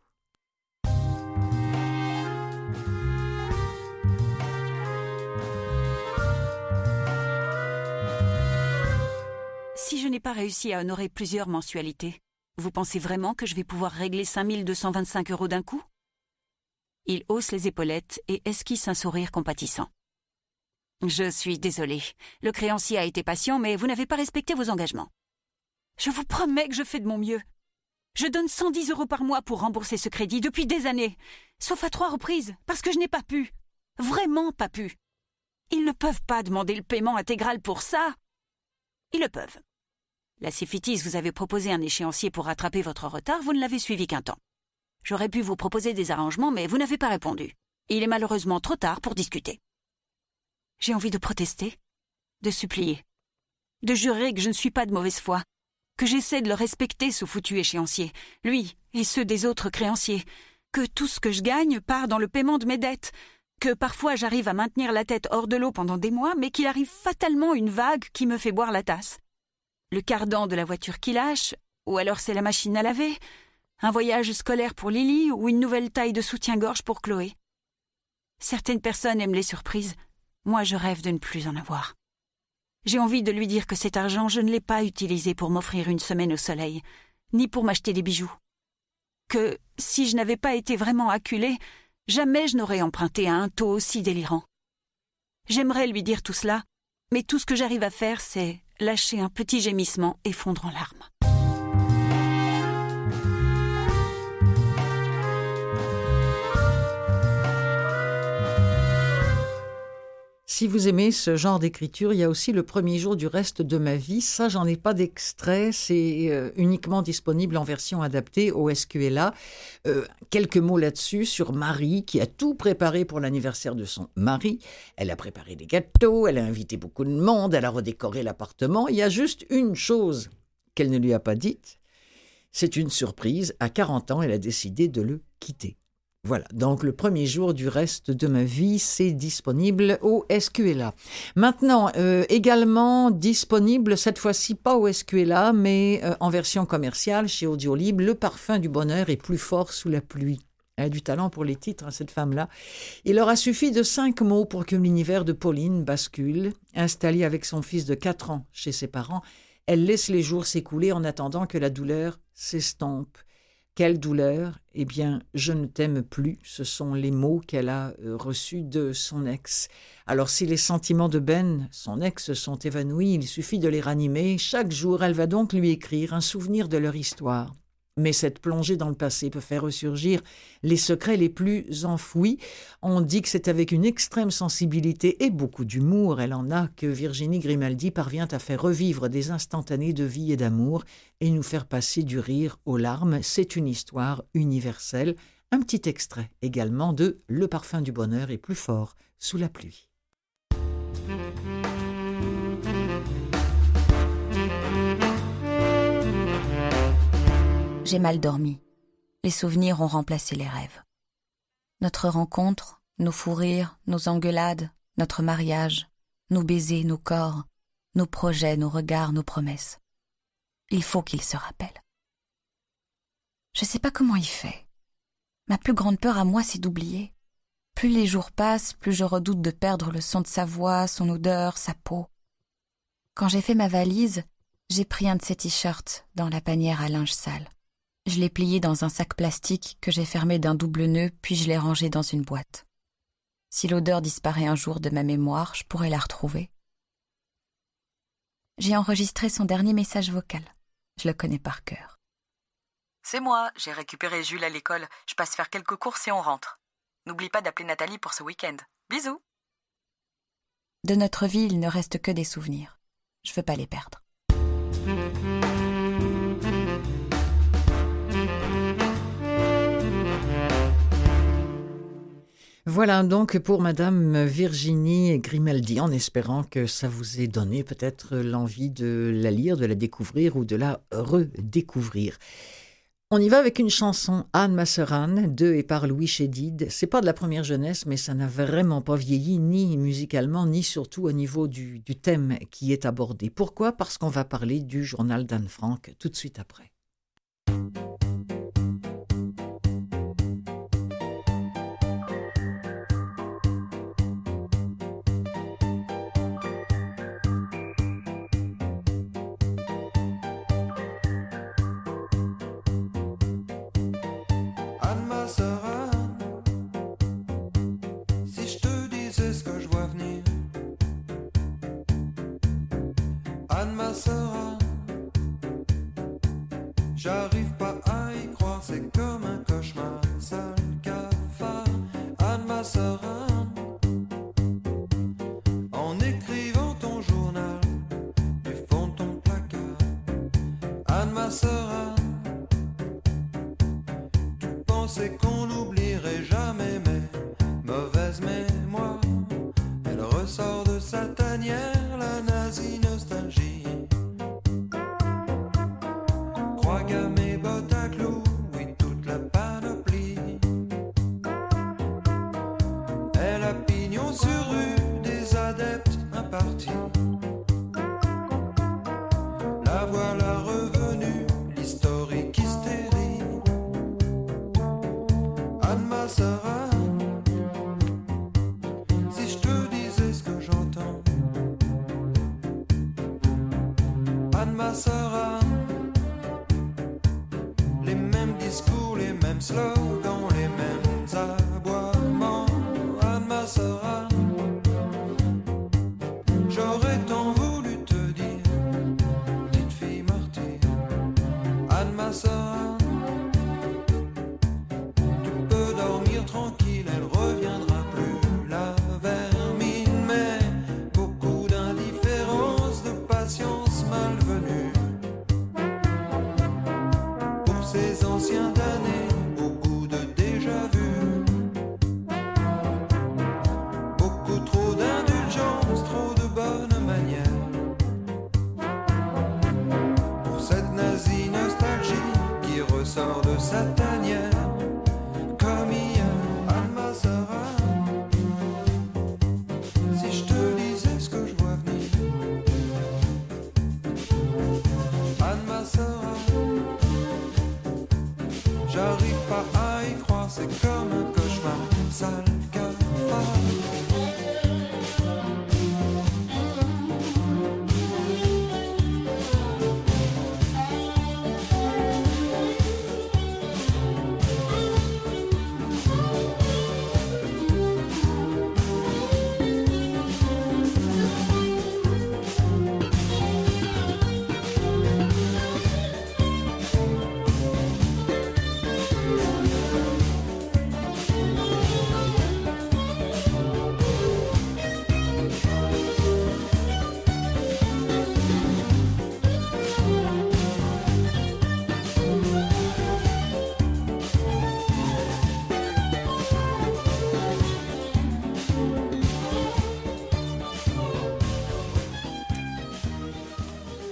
Si je n'ai pas réussi à honorer plusieurs mensualités, vous pensez vraiment que je vais pouvoir régler cinq mille deux cent vingt-cinq euros d'un coup ? Il hausse les épaulettes et esquisse un sourire compatissant. Je suis désolé. Le créancier a été patient, mais vous n'avez pas respecté vos engagements. Je vous promets que je fais de mon mieux. Je donne cent dix euros par mois pour rembourser ce crédit depuis des années, sauf à trois reprises, parce que je n'ai pas pu. Vraiment pas pu. Ils ne peuvent pas demander le paiement intégral pour ça. Ils le peuvent. La Céfitis vous avait proposé un échéancier pour rattraper votre retard, vous ne l'avez suivi qu'un temps. J'aurais pu vous proposer des arrangements, mais vous n'avez pas répondu. Il est malheureusement trop tard pour discuter. J'ai envie de protester, de supplier, de jurer que je ne suis pas de mauvaise foi, que j'essaie de le respecter, ce foutu échéancier, lui et ceux des autres créanciers, que tout ce que je gagne part dans le paiement de mes dettes, que parfois j'arrive à maintenir la tête hors de l'eau pendant des mois, mais qu'il arrive fatalement une vague qui me fait boire la tasse. Le cardan de la voiture qui lâche, ou alors c'est la machine à laver, un voyage scolaire pour Lily ou une nouvelle taille de soutien-gorge pour Chloé. Certaines personnes aiment les surprises. Moi, je rêve de ne plus en avoir. J'ai envie de lui dire que cet argent, je ne l'ai pas utilisé pour m'offrir une semaine au soleil, ni pour m'acheter des bijoux. Que, si je n'avais pas été vraiment acculée, jamais je n'aurais emprunté à un taux aussi délirant. J'aimerais lui dire tout cela, mais tout ce que j'arrive à faire, c'est lâcher un petit gémissement et fondre en larmes. Si vous aimez ce genre d'écriture, il y a aussi Le premier jour du reste de ma vie. Ça, j'en ai pas d'extrait. C'est euh, uniquement disponible en version adaptée au S Q L A. Euh, quelques mots là-dessus sur Marie, qui a tout préparé pour l'anniversaire de son mari. Elle a préparé des gâteaux, elle a invité beaucoup de monde, elle a redécoré l'appartement. Il y a juste une chose qu'elle ne lui a pas dite. C'est une surprise. À quarante ans, elle a décidé de le quitter. Voilà, donc le premier jour du reste de ma vie, c'est disponible au S Q L A. Maintenant, euh, également disponible, cette fois-ci pas au S Q L A, mais euh, en version commerciale chez Audiolib, Le parfum du bonheur est plus fort sous la pluie. Elle a du talent pour les titres, hein, cette femme-là. Il leur a suffi de cinq mots pour que l'univers de Pauline bascule. Installée avec son fils de quatre ans chez ses parents, elle laisse les jours s'écouler en attendant que la douleur s'estompe. Quelle douleur? Eh bien, je ne t'aime plus. Ce sont les mots qu'elle a reçus de son ex. Alors, si les sentiments de Ben, son ex, sont évanouis, il suffit de les ranimer. Chaque jour, elle va donc lui écrire un souvenir de leur histoire. Mais cette plongée dans le passé peut faire ressurgir les secrets les plus enfouis. On dit que c'est avec une extrême sensibilité et beaucoup d'humour, elle en a, que Virginie Grimaldi parvient à faire revivre des instantanés de vie et d'amour et nous faire passer du rire aux larmes. C'est une histoire universelle. Un petit extrait également de « Le parfum du bonheur est plus fort sous la pluie ». J'ai mal dormi. Les souvenirs ont remplacé les rêves. Notre rencontre, nos fous rires, nos engueulades, notre mariage, nos baisers, nos corps, nos projets, nos regards, nos promesses. Il faut qu'il se rappelle. Je ne sais pas comment il fait. Ma plus grande peur à moi, c'est d'oublier. Plus les jours passent, plus je redoute de perdre le son de sa voix, son odeur, sa peau. Quand j'ai fait ma valise, j'ai pris un de ses t-shirts dans la panière à linge sale. Je l'ai plié dans un sac plastique que j'ai fermé d'un double nœud, puis je l'ai rangé dans une boîte. Si l'odeur disparaît un jour de ma mémoire, je pourrais la retrouver. J'ai enregistré son dernier message vocal. Je le connais par cœur. « C'est moi, j'ai récupéré Jules à l'école. Je passe faire quelques courses et on rentre. N'oublie pas d'appeler Nathalie pour ce week-end. Bisous !» De notre vie, il ne reste que des souvenirs. Je veux pas les perdre. Voilà donc pour Madame Virginie Grimaldi, en espérant que ça vous ait donné peut-être l'envie de la lire, de la découvrir ou de la redécouvrir. On y va avec une chanson, Anne Masseran, de et par Louis Chédid. C'est pas de la première jeunesse, mais ça n'a vraiment pas vieilli, ni musicalement, ni surtout au niveau du, du thème qui est abordé. Pourquoi? Parce qu'on va parler du journal d'Anne Frank tout de suite après. J'arrive pas à y croire, c'est comme un cauchemar. Sale cafard, Anne Masseran. En écrivant ton journal du fond de ton placard, Anne Masseran. Tu pensais qu'on n'oublierait jamais mes mauvaises mémoires. Elle ressort de sa tanière, la nazie nostalgie. Mes bottes à clous, oui, toute la panoplie. Elle a pignon sur rue, des adeptes impartis. La voilà revenue, l'historique hystérie. Anne Masseran, si je te disais ce que j'entends. Anne Masseran, les mêmes discours, les mêmes slogans, les mêmes aboiements. Anne Masseran, j'aurais tant voulu te dire, petite fille martyre. Anne Masseran, tu peux dormir tranquille, elle reviendra plus, la vermine. Mais beaucoup d'indifférence, de patience malvenue. Ces anciens damnés, beaucoup de déjà-vu. Beaucoup trop d'indulgence, trop de bonnes manières. Pour cette nazie nostalgie qui ressort de sa tanière. Comme hier, Anne Masseran. Si je te disais ce que je vois venir. Anne Masseran, j'arrive pas à y croire, c'est comme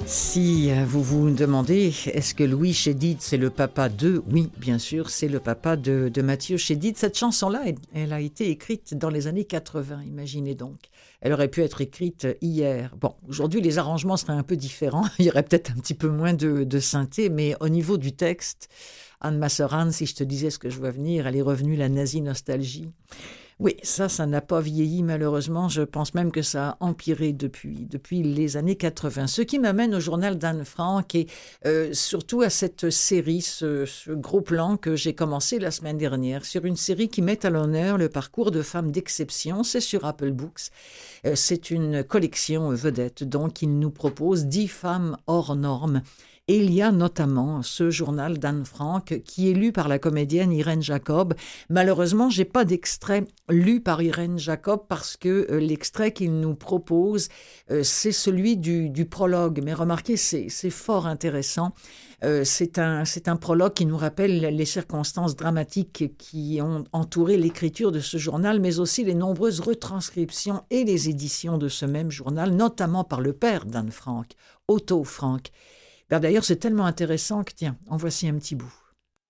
Si vous vous demandez, est-ce que Louis Chédid, c'est le papa de... Oui, bien sûr, c'est le papa de, de Mathieu Chédid. Cette chanson-là, elle, elle a été écrite dans les années quatre-vingts, imaginez donc. Elle aurait pu être écrite hier. Bon, aujourd'hui, les arrangements seraient un peu différents. Il y aurait peut-être un petit peu moins de, de synthé, mais au niveau du texte, Anne Masseran, si je te disais ce que je vois venir, elle est revenue la nazie nostalgie. Oui, ça, ça n'a pas vieilli malheureusement. Je pense même que ça a empiré depuis, depuis les années quatre-vingts. Ce qui m'amène au journal d'Anne Frank et euh, surtout à cette série, ce, ce gros plan que j'ai commencé la semaine dernière, sur une série qui met à l'honneur le parcours de femmes d'exception. C'est sur Apple Books. Euh, c'est une collection vedette, donc il nous propose dix femmes hors normes. Et il y a notamment ce journal d'Anne Frank qui est lu par la comédienne Irène Jacob. Malheureusement, j'ai pas d'extrait lu par Irène Jacob parce que euh, l'extrait qu'il nous propose, euh, c'est celui du, du prologue. Mais remarquez, c'est, c'est fort intéressant. Euh, c'est un, c'est un prologue qui nous rappelle les circonstances dramatiques qui ont entouré l'écriture de ce journal, mais aussi les nombreuses retranscriptions et les éditions de ce même journal, notamment par le père d'Anne Frank, Otto Frank. D'ailleurs, c'est tellement intéressant que, tiens, en voici un petit bout.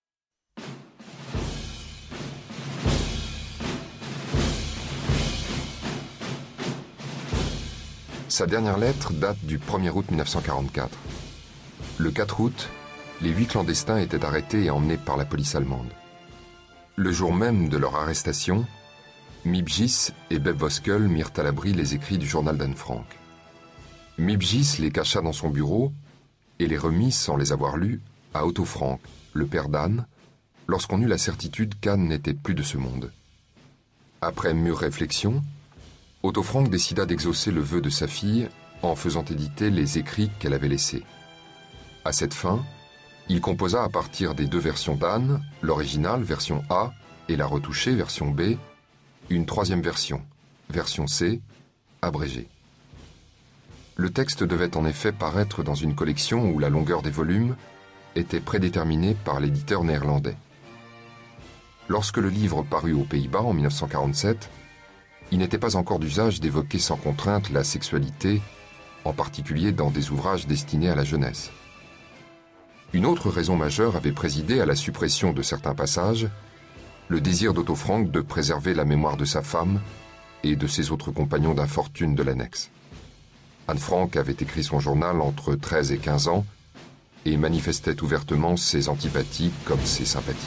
Sa dernière lettre date du premier août mille neuf cent quarante-quatre. Le quatre août, les huit clandestins étaient arrêtés et emmenés par la police allemande. Le jour même de leur arrestation, Mibgis et Beb Voskel mirent à l'abri les écrits du journal d'Anne Frank. Mibgis les cacha dans son bureau et les remit, sans les avoir lus, à Otto Frank, le père d'Anne, lorsqu'on eut la certitude qu'Anne n'était plus de ce monde. Après mûre réflexion, Otto Frank décida d'exaucer le vœu de sa fille en faisant éditer les écrits qu'elle avait laissés. À cette fin, il composa à partir des deux versions d'Anne, l'originale version A et la retouchée version B, une troisième version, version C, abrégée. Le texte devait en effet paraître dans une collection où la longueur des volumes était prédéterminée par l'éditeur néerlandais. Lorsque le livre parut aux Pays-Bas en mille neuf cent quarante-sept, il n'était pas encore d'usage d'évoquer sans contrainte la sexualité, en particulier dans des ouvrages destinés à la jeunesse. Une autre raison majeure avait présidé à la suppression de certains passages, le désir d'Otto Frank de préserver la mémoire de sa femme et de ses autres compagnons d'infortune de l'annexe. Anne Frank avait écrit son journal entre treize et quinze ans et manifestait ouvertement ses antipathies comme ses sympathies.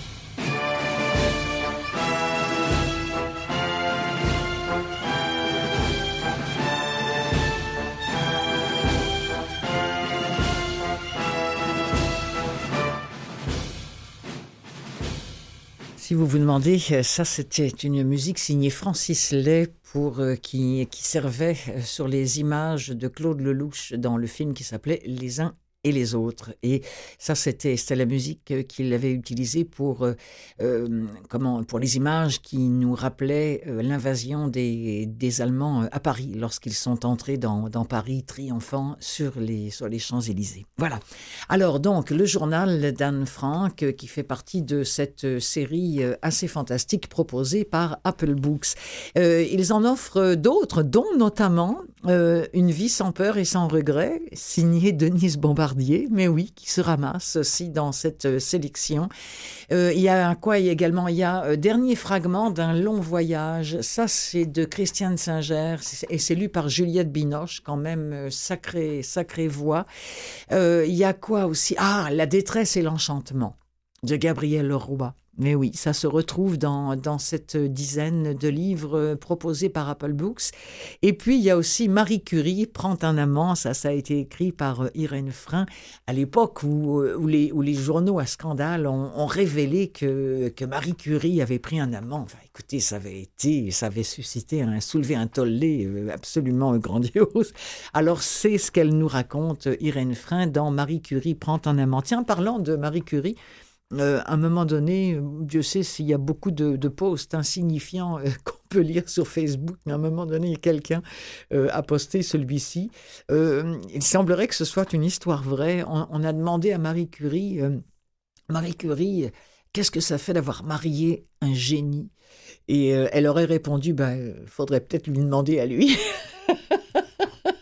Si vous vous demandez, ça c'était une musique signée Francis Lay pour, euh, qui, qui servait sur les images de Claude Lelouch dans le film qui s'appelait Les uns et les autres. Et ça, c'était, c'était la musique qu'il avait utilisée pour, euh, euh, comment, pour les images qui nous rappelaient euh, l'invasion des, des Allemands à Paris lorsqu'ils sont entrés dans, dans Paris triomphant sur les, sur les Champs-Élysées. Voilà. Alors donc, le journal d'Anne Frank euh, qui fait partie de cette série euh, assez fantastique proposée par Apple Books. Euh, ils en offrent d'autres, dont notamment euh, Une vie sans peur et sans regret, signée Denise Bombardier. Mais oui, qui se ramasse aussi dans cette sélection. Euh, il y a quoi il y a également, il y a euh, Dernier fragment d'un long voyage. Ça, c'est de Christiane Singer et c'est lu par Juliette Binoche, quand même euh, sacrée, sacrée voix. Euh, il y a quoi aussi? Ah, La détresse et l'enchantement de Gabrielle Leroy. Mais oui, ça se retrouve dans, dans cette dizaine de livres proposés par Apple Books. Et puis, il y a aussi Marie Curie prend un amant. Ça, ça a été écrit par Irène Frein à l'époque où, où, les, où les journaux à scandale ont, ont révélé que, que Marie Curie avait pris un amant. Enfin, écoutez, ça avait été, ça avait suscité, un, soulevé un tollé absolument grandiose. Alors, c'est ce qu'elle nous raconte, Irène Frein, dans Marie Curie prend un amant. Tiens, parlant de Marie Curie, Euh, à un moment donné, Dieu sait s'il y a beaucoup de, de posts insignifiants euh, qu'on peut lire sur Facebook, mais à un moment donné, quelqu'un euh, a posté celui-ci. Euh, il semblerait que ce soit une histoire vraie. On, on a demandé à Marie Curie, euh, Marie Curie, qu'est-ce que ça fait d'avoir marié un génie? Et euh, elle aurait répondu, bah, faudrait peut-être lui demander à lui.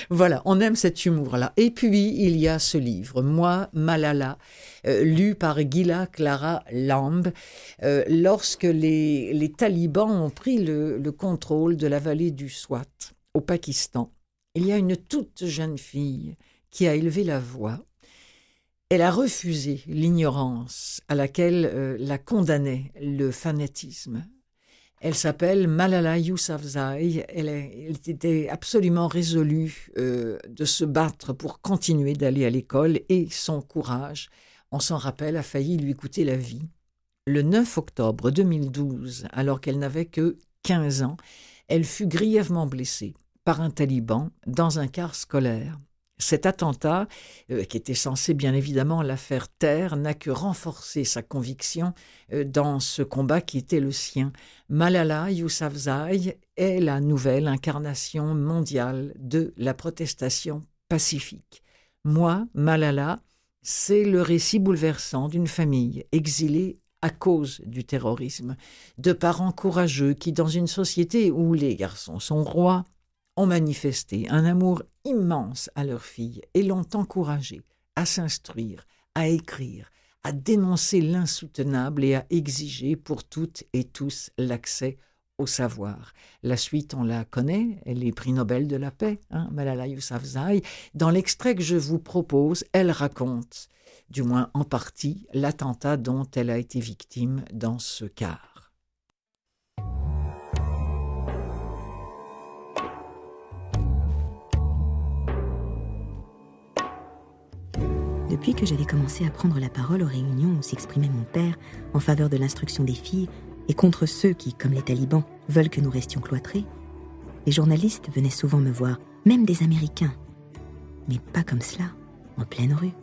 Voilà, on aime cet humour-là. Et puis, il y a ce livre, Moi, Malala, euh, lu par Gila Clara Lamb, euh, lorsque les, les talibans ont pris le, le contrôle de la vallée du Swat, au Pakistan. Il y a une toute jeune fille qui a élevé la voix. Elle a refusé l'ignorance à laquelle euh, la condamnait le fanatisme. Elle s'appelle Malala Yousafzai. Elle, elle était absolument résolue euh, de se battre pour continuer d'aller à l'école et son courage, on s'en rappelle, a failli lui coûter la vie. Le neuf octobre deux mille douze, alors qu'elle n'avait que quinze ans, elle fut grièvement blessée par un taliban dans un car scolaire. Cet attentat, euh, qui était censé bien évidemment la faire taire, n'a que renforcé sa conviction euh, dans ce combat qui était le sien. Malala Yousafzai est la nouvelle incarnation mondiale de la protestation pacifique. Moi, Malala, c'est le récit bouleversant d'une famille exilée à cause du terrorisme, de parents courageux qui, dans une société où les garçons sont rois, ont manifesté un amour immense à leur fille et l'ont encouragée à s'instruire, à écrire, à dénoncer l'insoutenable et à exiger pour toutes et tous l'accès au savoir. La suite, on la connaît, elle est prix Nobel de la paix, hein, Malala Yousafzai. Dans l'extrait que je vous propose, elle raconte, du moins en partie, l'attentat dont elle a été victime dans ce car. Depuis que j'avais commencé à prendre la parole aux réunions où s'exprimait mon père en faveur de l'instruction des filles et contre ceux qui, comme les talibans, veulent que nous restions cloîtrés, les journalistes venaient souvent me voir, même des Américains. Mais pas comme cela, en pleine rue.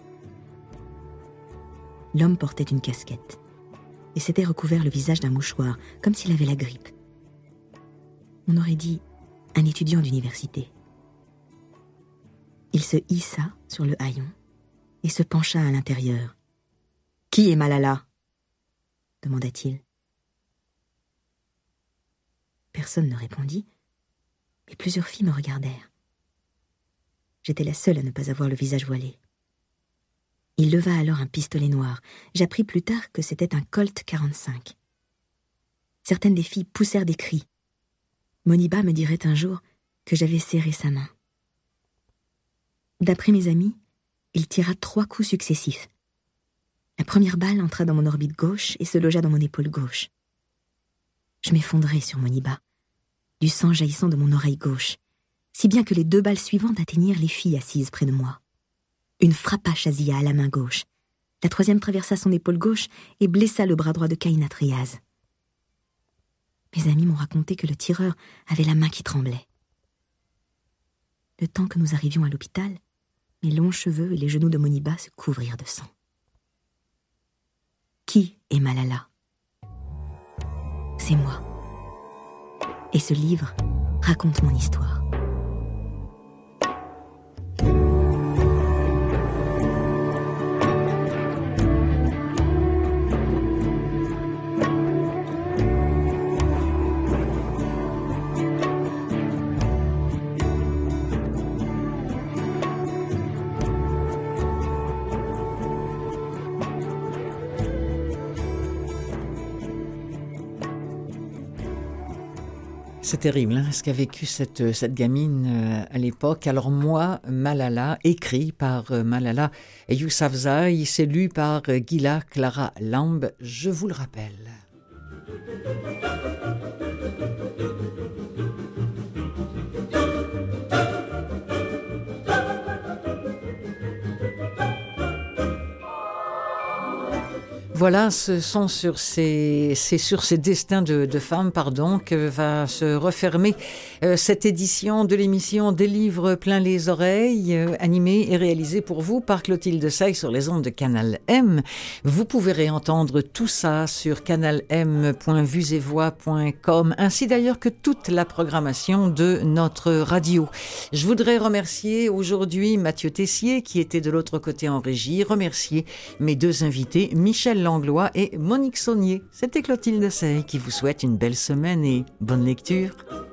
L'homme portait une casquette et s'était recouvert le visage d'un mouchoir, comme s'il avait la grippe. On aurait dit un étudiant d'université. Il se hissa sur le haillon et se pencha à l'intérieur. « Qui est Malala ?» demanda-t-il. Personne ne répondit, mais plusieurs filles me regardèrent. J'étais la seule à ne pas avoir le visage voilé. Il leva alors un pistolet noir. J'appris plus tard que c'était un Colt quarante-cinq. Certaines des filles poussèrent des cris. Moniba me dirait un jour que j'avais serré sa main. D'après mes amis, il tira trois coups successifs. La première balle entra dans mon orbite gauche et se logea dans mon épaule gauche. Je m'effondrai sur Moniba, du sang jaillissant de mon oreille gauche, si bien que les deux balles suivantes atteignirent les filles assises près de moi. Une frappa Shazia à la main gauche. La troisième traversa son épaule gauche et blessa le bras droit de Kainat Riaz. Mes amis m'ont raconté que le tireur avait la main qui tremblait. Le temps que nous arrivions à l'hôpital, mes longs cheveux et les genoux de Moniba se couvrirent de sang. Qui est Malala ? C'est moi. Et ce livre raconte mon histoire. C'est terrible, hein, ce qu'a vécu cette, cette gamine euh, à l'époque. Alors moi, Malala, écrit par euh, Malala Yousafzai, c'est lu par euh, Gila Clara Lamb, je vous le rappelle. Voilà, ce sont sur ces, c'est sur ces destins de, de femmes, pardon, que va se refermer euh, cette édition de l'émission Des livres plein les oreilles, euh, animée et réalisée pour vous par Clotilde Sey sur les ondes de Canal M. Vous pouvez réentendre tout ça sur canal m point vues et voix point com, ainsi d'ailleurs que toute la programmation de notre radio. Je voudrais remercier aujourd'hui Mathieu Tessier, qui était de l'autre côté en régie, remercier mes deux invités, Michel Langlois et Monique Saunier. C'était Clotilde Sey qui vous souhaite une belle semaine et bonne lecture.